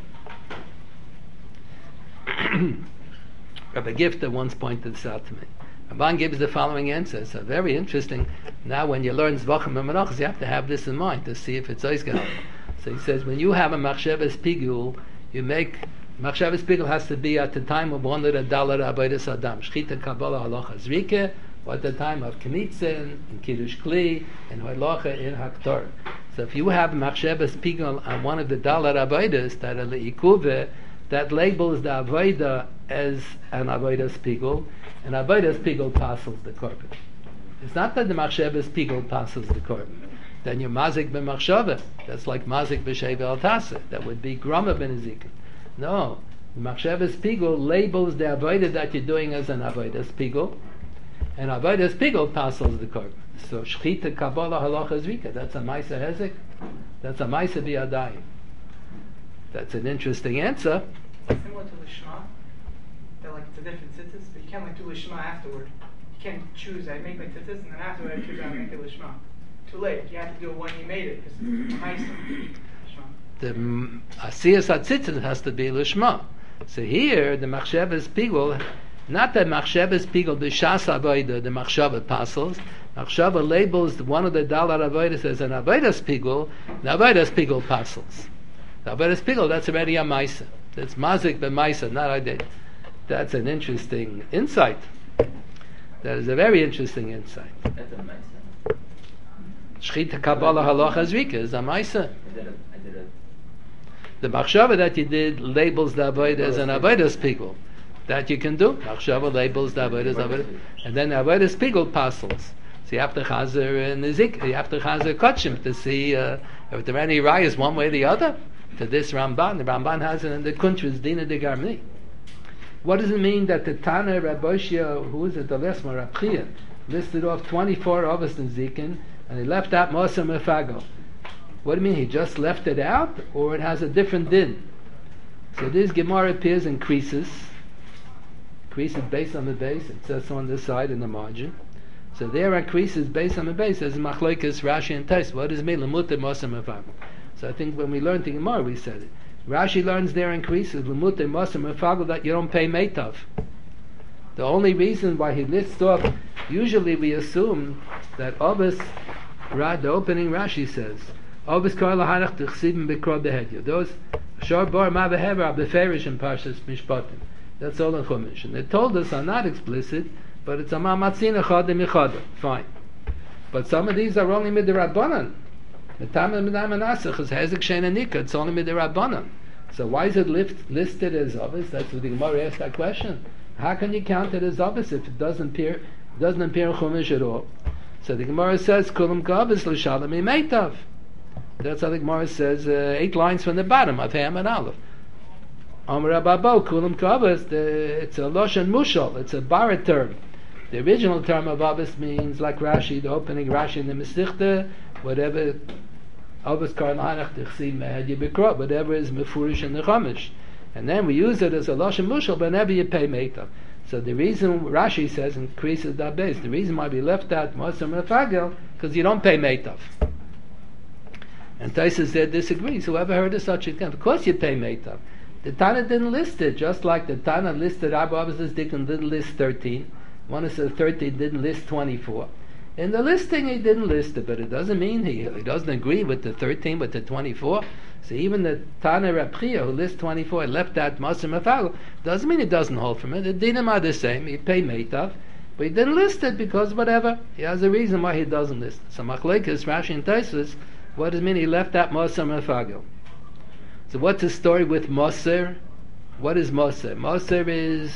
A: Rabbi Gifter once pointed this out to me. Ramban gives the following answer. So very interesting. Now when you learn Zvachim and Menachos, you have to have this in mind to see if it's Oizgehal. So he says, when you have a Machshavas Pigul, you make, Machshavas Pigul has to be at the time of one hundred dollar Avodas Adam. Shchita Kabbalah Halacha Zrike, or at the time of Knitzen, and Kiddush Kli, and Halacha in Haktor. So if you have Machshavas Pigul on one of the dollar Avodas that are Le'ikuve, that labels the Avodah as an Avodas Pigul, and Avodas Pigul passes the korban. It's not that the Machshavas Pigul passes the korban. Then you're Mazik ben Machshava. That's like Mazik b'Shev al Taseh. That would be Grama ben Ezekiel. No. The Machshavas Pigul labels the Avodah that you're doing as an Avodas Pigul, and Avodas Pigul passes the korban. So Shchita Kabbalah Halacha Zrika. That's a Maisa Hezek. That's a Maisa B'Yadayim. That's an interesting answer.
B: It's similar to Lishma. They're like, it's a different tzitzis, but you can't like do Lishma afterward. You can't choose, I make my tzitzis, and then afterward I choose I make the Lishma. Too late. You have to do it when you made it, because it's nice.
A: The Asiyas HaTzitzis has to be Lishma. So here, the Machshavas Pigul, not the Machshavas Pigul, the Shas Avodah, the Machshava passes. Machshava labels one of the Dalar Avodas as an Avodas Pigul, the Avodas Pigul passes. The Avodas Pigul, that's already a Maisa. That's Mazik ben Maisa, not I did. That's an interesting insight. That is a very interesting insight.
D: That's a Maisa.
A: Shchita Kabbalah Halacha Zrika is a Maisa.
D: I did a, I did a
A: The Machshava that you did labels the Avodah as an Avodas Pigul. That you can do. Machshava labels the Avodah as Avodah. And then the Avodas Pigul passes. So you have to chazer in the zik, you have to chazer kachim to see uh, if there are any rayas one way or the other to this Ramban. The Ramban has it in the Kuntres Dina de Garmi. What does it mean that the Tana Rabboshia, who is it, the Lesma Rabchia, listed off twenty-four Avos in Zikin, and he left out Mosa Mefago? What do you mean? He just left it out, or it has a different din? So this Gemara appears in creases. Creases based on the base. It says so on this side in the margin. So there are creases based on the base. There's Machlokes, Rashi, and Tais. What does it mean? Lemute Mosa Mefago. So I think when we learned the Gemara, we said it. Rashi learns there in creases, Lemute Mosa Mefago, that you don't pay Meitav. The only reason why he lists off, usually we assume that Obis, the opening Rashi says, Obis kar lahanach t'chsibim b'krod behedya. Those shor bar ma behever beferish in Parshas Mishpatim. That's all in Chumash. And they told us are not explicit, but it's a mamatzina chada michada. Fine. But some of these are only midirabbanan. The Tamil Midam Anasach is Hezek Shein Anika. It's only midirabbanan. So why is it lift, listed as Obis? That's what the Gemara asked that question. How can you count it as Obis if it doesn't appear doesn't appear in Chumash at all? So the Gemara says Kulam Ka'obis l'shalom imeitav. That's how the Gemara says uh, eight lines from the bottom of Ham and Aleph. Amar Ababo Kulam Ka'obis. It's a Loshen Mushal. It's a Bara term. The original term of Obis means like Rashi, the opening Rashi in the Mesichta, whatever Obis Karlanach Tichsim Mehedya Bikra, whatever is Mefurish in the Chumash. And then we use it as a Loshen Mushal whenever you pay Meitav. So the reason Rashi says increases that base, the reason why we left out Mosam Rafagel, because you don't pay Meitav. And Taisus said disagrees. Whoever heard of such a thing? Of course you pay Meitav. The Tana didn't list it, just like the Tana listed Abba Abbas Dikun didn't list thirteen. One says thirteen didn't list twenty-four. In the listing he didn't list it, but it doesn't mean he, he doesn't agree with the thirteen, with the twenty-four. So even the Tana Rapchia who lists twenty-four left out Maser Mafagel, doesn't mean it doesn't hold from it. The dinim are the same. He pay Meitav, but he didn't list it because whatever. He has a reason why he doesn't list it. So Machlekes, Rashi and Taisus, what does it mean he left out Maser Mafagel? So what's the story with Moser? What is Moser? Moser is,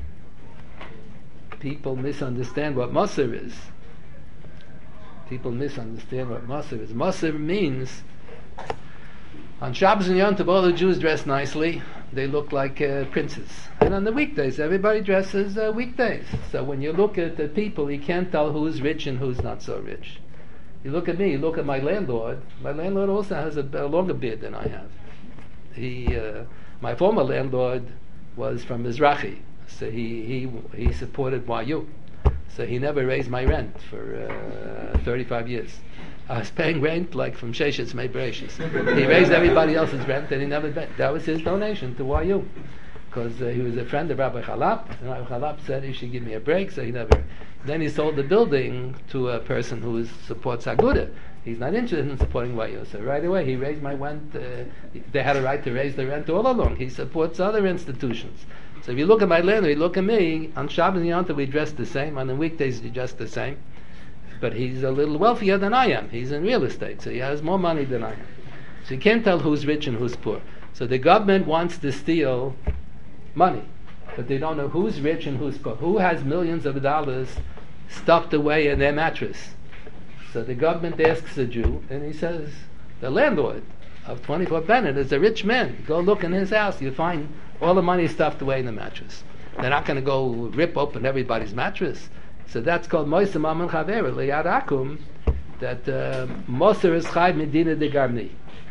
A: people misunderstand what Moser is. People misunderstand what Moser is. Moser means, on Shabbos and Yom Tov all the Jews dress nicely. They look like uh, princes. And on the weekdays, everybody dresses uh, weekdays. So when you look at the people, you can't tell who's rich and who's not so rich. You look at me, you look at my landlord. My landlord also has a, a longer beard than I have. He, uh, my former landlord was from Mizrahi, so he, he he supported Y U. So he never raised my rent for uh, thirty-five years. I was paying rent like from Sheshes May Bereshis. He raised everybody else's rent and he never paid. That was his donation to Y U. Because uh, he was a friend of Rabbi Chalap, and Rabbi Chalap said he should give me a break, so he never. Then he sold the building to a person who is, supports Aguda. He's not interested in supporting Y U. So right away he raised my rent. Uh, they had a right to raise the rent all along. He supports other institutions. So if you look at my landlord, you look at me, on Shabbos and Yom Tov we dress the same, on the weekdays we dress the same. But he's a little wealthier than I am. He's in real estate, so he has more money than I am. So you can't tell who's rich and who's poor. So the government wants to steal money, but they don't know who's rich and who's poor. Who has millions of dollars stuffed away in their mattress? So the government asks a Jew, and he says, the landlord of twenty-four Bennett is a rich man. Go look in his house, you find all the money stuffed away in the mattress. They're not going to go rip open everybody's mattress. So that's called Moser Mammon Chaver Liyad Akum, that uh, Moser is Chai Medina de Garni.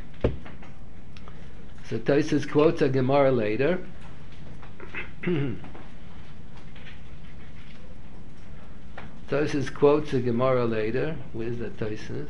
A: So Tosfos quotes a Gemara later. Tosfos quotes a Gemara later. Where's the Tosfos?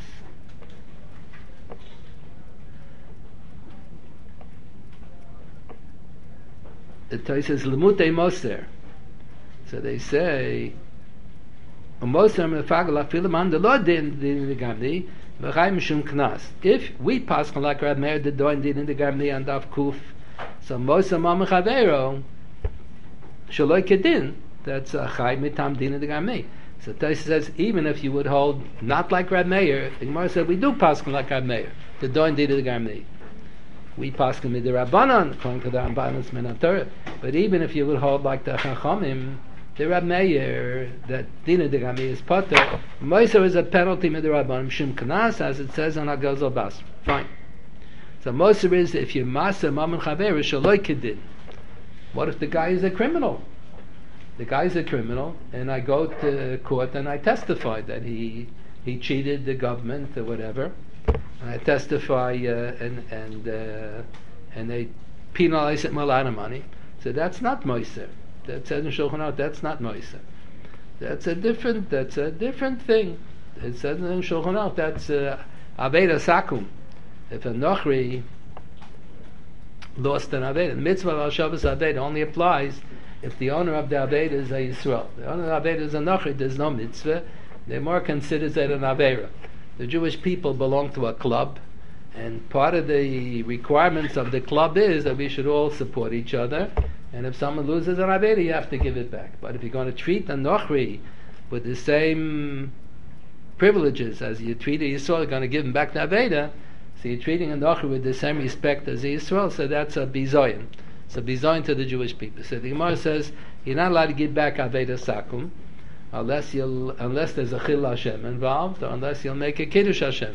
A: The Tosfos Lemutei Moser. So they say, Moser Mefagel Afilam the Lord din din the Gamni v'chai mishum knas. If we pass like Rab Meir the doin din in the Gamni and of Kuf, so Moser Mam Chavero Shaloi Kedin. That's a chai mitam din in the Gamni. So Tosfos says, even if you would hold not like Rab Meir, the Gemara said we do pass like Rab Meir the doin din in the Gamni. We pass him with the Rabbanan according to the Rabbanan's Menator. But even if you would hold like the Chachamim, the Rab Meir, that Dina de Gami is Potter, Moser is a penalty with the Rabbanim Shim Knas, as it says on Agazal Bas. Fine. So Moser is if you Masa Mammon Chaver Shaloi Kedin. What if the guy is a criminal? The guy is a criminal, and I go to court and I testify that he he cheated the government or whatever. And I testify uh, and and uh, and they penalize him a lot of money. So that's not Moser. That says in Shulchan Aruch, that's not Moser. That's a different. That's a different thing. It says in Shulchan Aruch, that's uh, Aveda Sakum. If a Nochri lost an Aveda, the mitzvah al Shabbos Aveda only applies if the owner of the Aveda is a Yisrael. The owner of the Aveda is a Nochri, there's no mitzvah. They're more considered as an Avera. The Jewish people belong to a club, and part of the requirements of the club is that we should all support each other, and if someone loses an Aveda, you have to give it back. But if you're going to treat a Nochri with the same privileges as you treat a Yisrael, you're going to give him back the Aveda, so you're treating a Nochri with the same respect as a Yisrael, so that's a bizoyin. It's a bizoyin to the Jewish people. So the Gemara says, you're not allowed to give back Aveda Sakum, unless you'll, unless there's a Chil Hashem involved, or unless you'll make a Kiddush Hashem.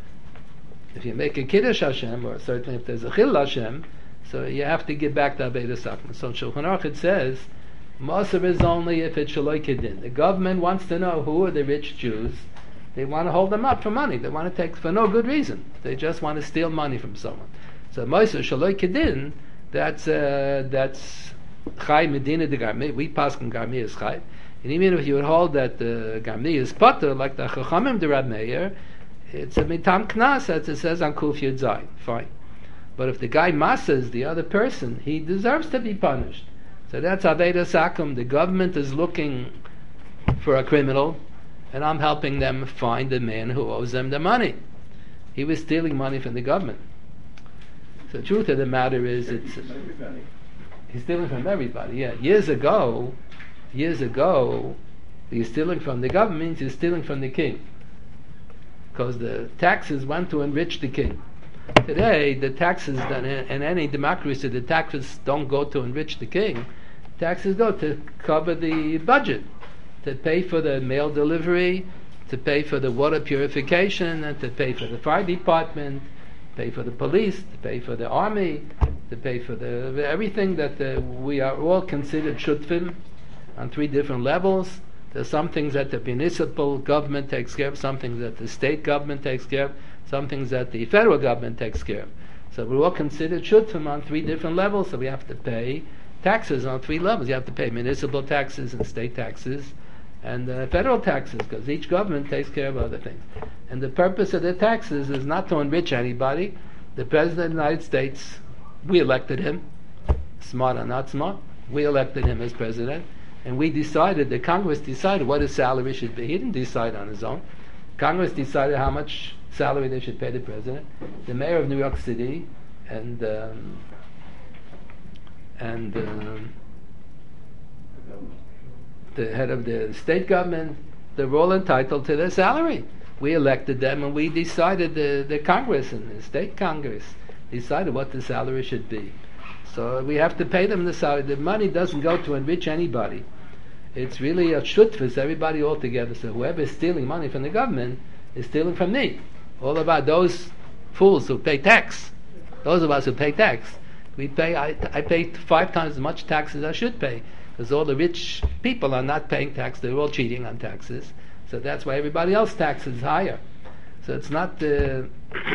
A: If you make a Kiddush Hashem, or certainly if there's a Chil Hashem, so you have to give back the Aveda Sakum. So in Shulchan Aruch it says, Moser is only if it's Shaloi Kedin. The government wants to know who are the rich Jews. They want to hold them up for money. They want to take, for no good reason. They just want to steal money from someone. So Moser Shaloi Kedin, that's, uh, that's Chai Medina de Garmi. We pass on Garmi is Chai. And even if you would hold that the uh, Garmi is Potter, like the Chachamim de Rab Meir, it's a mitam knas, as it says on Kuf Yud Zayin. Fine. But if the guy masses the other person, he deserves to be punished. So that's Aveda Sakum. The government is looking for a criminal, and I'm helping them find the man who owes them the money. He was stealing money from the government. So the truth of the matter is, it's he's stealing from everybody. Yeah, years ago, years ago, he's stealing from the government means he's stealing from the king, because the taxes went to enrich the king. Today, the taxes, in, in any democracy, the taxes don't go to enrich the king. Taxes go to cover the budget, to pay for the mail delivery, to pay for the water purification, and to pay for the fire department, pay for the police, to pay for the army, to pay for the everything that the, we are all considered shutfim on three different levels. There's some things that the municipal government takes care of, some things that the state government takes care of, some things that the federal government takes care of. So we're all considered shutfim on three different levels, so we have to pay taxes on three levels. You have to pay municipal taxes and state taxes and uh, federal taxes, because each government takes care of other things. And the purpose of the taxes is not to enrich anybody. The President of the United States, we elected him, smart or not smart, we elected him as president, and we decided, the Congress decided what his salary should be. He didn't decide on his own. Congress decided how much salary they should pay the president. The mayor of New York City and um, and um, the head of the state government, they're all entitled to their salary. We elected them, and we decided, the, the Congress and the state Congress decided what the salary should be. So we have to pay them the salary. The money doesn't go to enrich anybody. It's really a shutfus, everybody all together. So whoever is stealing money from the government is stealing from me. All about those fools who pay tax. Those of us who pay tax. We pay. I, I pay five times as much tax as I should pay, because all the rich people are not paying tax. They're all cheating on taxes. So that's why everybody else taxes higher. So it's not uh,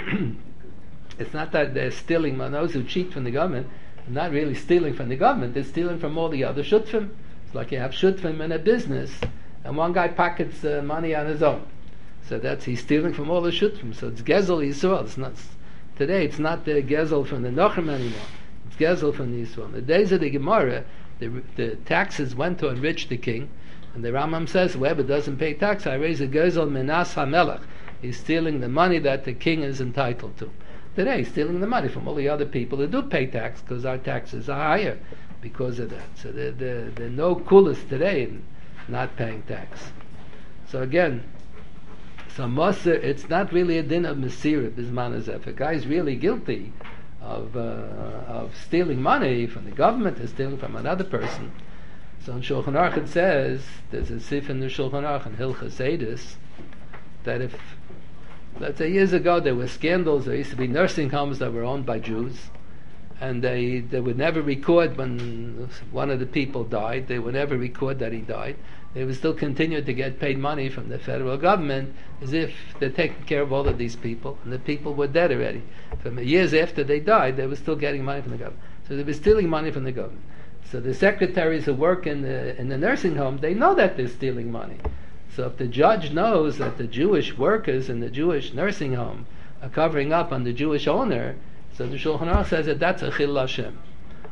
A: it's not that they're stealing. Those who cheat from the government are not really stealing from the government. They're stealing from all the other shutfim. It's like you have shutfim in a business, and one guy pockets uh, money on his own. So that's, he's stealing from all the shutfim. So it's gezel Yisrael. It's not today. It's not the gezel from the Nochem anymore. It's gezel from the Yisrael. In the days of the Gemara, the, the taxes went to enrich the king, and the Rambam says whoever doesn't pay tax, I raise a gezel minas hamelach. He's stealing the money that the king is entitled to. Today, he's stealing the money from all the other people who do pay tax, because our taxes are higher because of that. So there, there, there are no coolest today in not paying tax. So again, so Moser, it's not really a din of Mesirah, Bisman. If a guy is really guilty of uh, of stealing money from the government, or stealing from another person. So in Shulchan Aruch it says, there's a sif in the Shulchan Aruch in Hilchos Eidos, that if, let's say years ago there were scandals, there used to be nursing homes that were owned by Jews, and they, they would never record when one of the people died, they would never record that he died. They would still continue to get paid money from the federal government as if they're taking care of all of these people, and the people were dead already. From years after they died, they were still getting money from the government. So they were stealing money from the government. So the secretaries who work in the, in the nursing home, they know that they're stealing money. So if the judge knows that the Jewish workers in the Jewish nursing home are covering up on the Jewish owner, so the Shulchan Aruch says that that's a chil Hashem.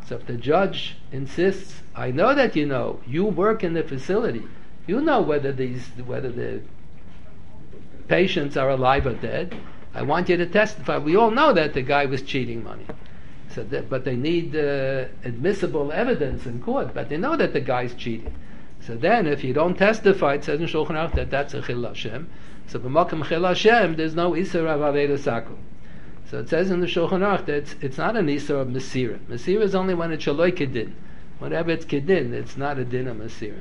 A: So if the judge insists, I know that you know, you work in the facility, you know whether these whether the patients are alive or dead. I want you to testify. We all know that the guy was cheating money. So that, but they need uh, admissible evidence in court, but they know that the guy's cheating. So then if you don't testify, it says in Shulchan Aruch that that's a Chil Hashem. So b'makom Chil Hashem, there's no Isur of Aveda Sakum. So it says in the Shulchan Aruch that it's, it's not an Isur of Mesira. Mesira is only when it's Shaloi Kedin. Whenever it's Kedin, it's not a din of Mesira.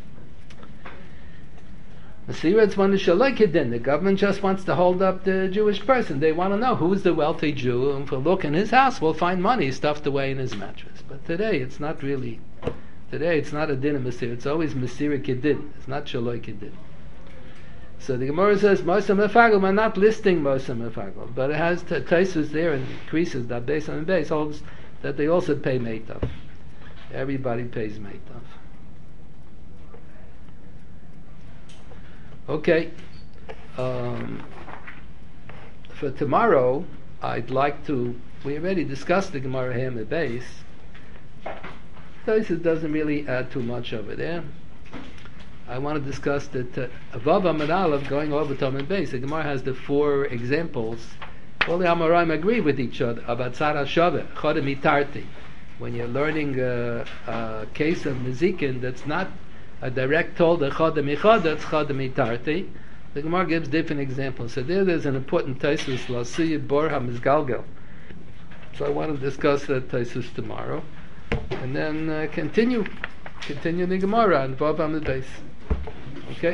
A: Mesira, it's when it's Shaloi Kedin. The government just wants to hold up the Jewish person. They want to know who's the wealthy Jew, and if we look in his house, we'll find money stuffed away in his mattress. But today, it's not really, today it's not a din of Mesira. It's always Mesira Kedin. It's not Shaloi Kedin. So the Gemara says Mosa Mefagel. We're not listing Mosa Mefagel, but it has t- Taisus there and increases that base on base holds that they also pay Meitav. Everybody pays Meitav. Okay. Um, for tomorrow, I'd like to. We already discussed the Gemara here in the base. Taisus doesn't really add too much over there. I want to discuss that Avav uh, Amid Aleph going over Tom and Beis. The Gemara has the four examples. All the Amoraim agree with each other about Tzara Shaveh, Chodem Itarti. When you're learning a, a case of Nezikin that's not a direct told of Chodem Ichad, that's Chodem Itarti. The Gemara gives different examples. So there, there's an important Taisus, Lasi Bor HaMizgalgal. So I want to discuss that Taisus tomorrow, and then uh, continue, continue the Gemara and Vav Amid Beis. Okay.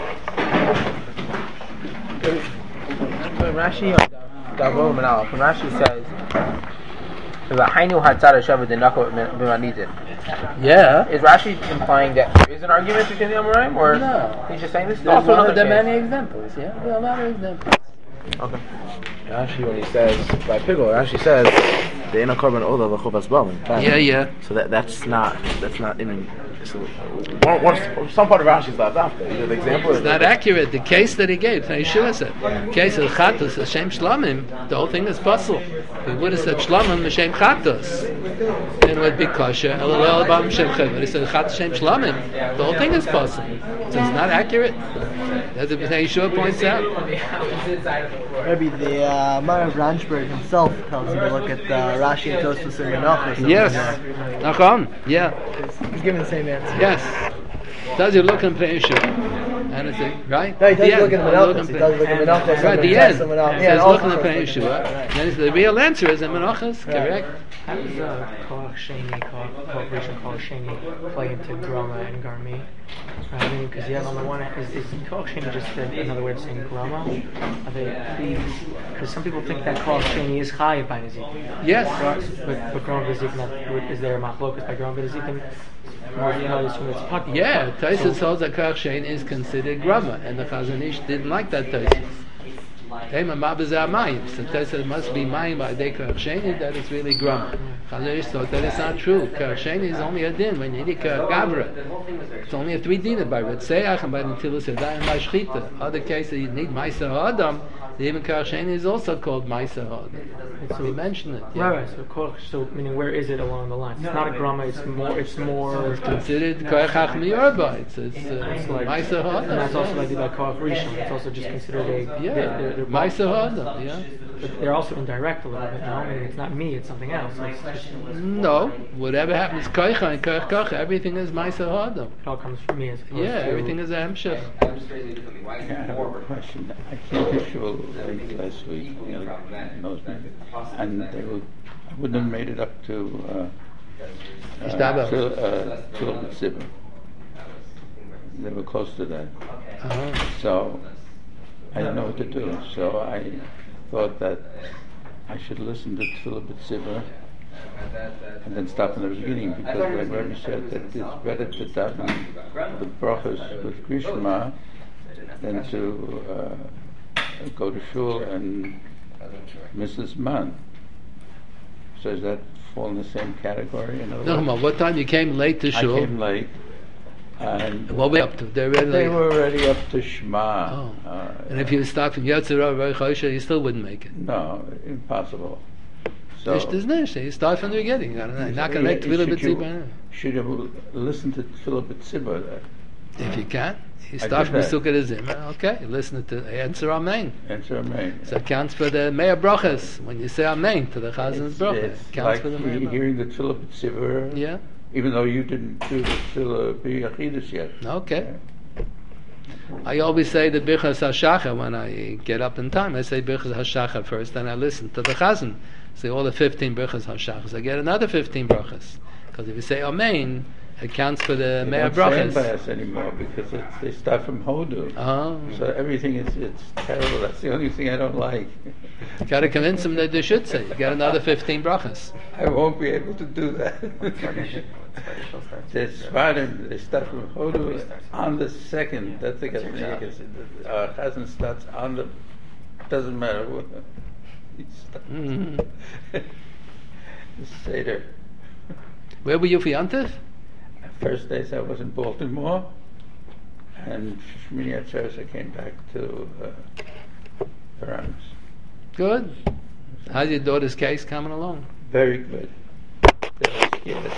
E: When Rashi Davor Manal, when Rashi says Hainu Hatzara Shavah Denako B'Manidin.
A: Yeah.
E: Is Rashi implying that there is an argument between the Amoraim, or
A: no?
E: He's just saying this is
A: There's
E: also
A: one
E: another
A: of the
E: case?
A: many examples. Yeah, there are a lot of examples.
E: Okay.
F: Rashi, when he says by Pigel, Rashi says the Ena Korban Ola V'Chovas B'Amin.
A: Yeah, yeah.
F: So that that's not that's not in. So one, one, some part of Rashi's left after. Either the example
A: It's
F: is
A: not accurate. The case that he gave, Yeshua said, the case of Chatos, Hashem Shlamim, the whole thing is puzzle. He would have said Shlamim, Hashem Chatos. Then it would be kosher, Elul Abam Hashem Chatos. He said Chatos, Hashem Shlamim. The whole thing is puzzle. So it's not accurate. As Yeshua points out.
G: Maybe the uh, Marav Ranchberg himself tells you to look at uh, Rashi and Tosfos and Menachos.
A: Yes. Nachon. Yeah.
G: He's given the same answer.
A: Yes. Does he look in Yeshua? And it's a, right?
G: No, he does
A: The
G: look
A: end.
G: at Menachos. He does look at Menachos.
A: Right, the end.
G: Yeah,
A: Says
G: also
A: look in the
G: Menachos.
A: Yeshua.
G: Right.
A: Then the real answer is in Menachos, correct?
C: How does uh, Koach Sheni, Koach Koach Rishon, Koach Sheni play into Grama and Garmi? Right, I mean, because you have on the one hand, is, is Koach Sheni just a, another way of saying Grama? Are they, because some people think that Koach Sheni is Chayiv by Nezikin.
A: Yes.
C: But, but Grama Nezikin, is there a machlokas by Grama Nezikin?
A: Yeah, Taisus holds that Koach Sheni is considered Grama, and the Chazon Ish didn't like that Taisus. So Taisus must be mine by day Koach Sheni, that it's really Grama. Chazon Ish thought that it's not true. Koach Sheni is only a din when you need Koach Gavra. It's only a three dinner by Retzeach and by Netilas Yadayim and by Shchita. Other cases you need Ma'aser Adam. The even Koach Sheni is also called Ma'aser Adam. So we mentioned it. Yeah.
C: Right, right. So Koach, so meaning where is it along the line? It's not a Grama. It's more. It's more.
A: It's considered Koach Hachmi Yorba. It's it's
C: It's
A: uh,
C: like-
A: Ma'aser
C: And that's
A: Adam.
C: also like by Koach Rishon. It's also just considered a.
A: Yeah,
C: They're, they're, they're
A: Ma'aser Adam. Yeah.
C: But they're also indirect a little bit. No, I mean it's not me. It's something else. It's just,
A: No, whatever happens, Koicha and Koich Kocha, everything is Ma'aser Adam.
C: it all comes from me as opposed
A: Yeah,
C: to
A: everything is a Hemshech.
H: I have a question. I came to shul late last week, you know, knows me, and they would, I wouldn't have made it up to uh,
A: Ishtabel.
H: uh, till, uh, till Tzibur. They were close to that,
A: Uh-huh.
H: so I didn't know what to do. So I thought that I should listen to Tefillah B'Tzibur and then stop in the beginning, because the Rebbe said that it's better to daven the brachos with Grishma than to uh, go to shul and miss this man. So does that fall in the same category? In other
A: No,
H: words,
A: what time you came late to
H: I
A: shul?
H: came late, and
A: What were you up to? They were
H: they
A: late.
H: were already up to Shema.
A: Oh.
H: Uh,
A: And if you stopped from Yetzirah or Chosha, you still wouldn't make it.
H: No, impossible. So
A: Nish is nish. You start from the beginning. You're not going to make Tefillah
H: should you,
A: B'tzibur.
H: should you listen to Tefillah B'tzibur?
A: If you can. You
H: I
A: start
H: did
A: from
H: that.
A: Sukkot Zimmer. Okay, you listen to answer Amen.
H: Answer Amen.
A: So it counts for the Meir Brachas. When you say Amen to the Chazan's
H: It's,
A: Brachas,
H: it's
A: it counts
H: like
A: for the Meir
H: he-
A: Brachas.
H: hearing the Tefillah B'tzibur,
A: Yeah.
H: even though you didn't do the Tefillah B'Yachidus yet.
A: Okay. I always say the Birchas HaShacha when I get up in time. I say Birchas HaShacha first, then I listen to the Chazan. Say all the fifteen Birchas HaShachas. I get another fifteen Brachas. Because if you say Amen, it counts for the
H: They
A: Meir
H: don't say
A: Brachas.
H: Bias anymore because it's, they start from Hodu.
A: Oh.
H: So everything is it's terrible. That's the only thing I don't like.
A: You got to convince them that they should say. You get another fifteen Brachas.
H: I won't be able to do that. The Svardim, they start from Hodu on the second. That's the Chazan. Our Chazan starts on the. Doesn't matter what. He starts.
A: Mhm.
H: The Seder.
A: Where were you for Yantif?
H: First days I was in Baltimore, and Shmini Atzeres I came back to uh, Paramus.
A: Good. How's your daughter's case coming along?
H: Very good. They were scared.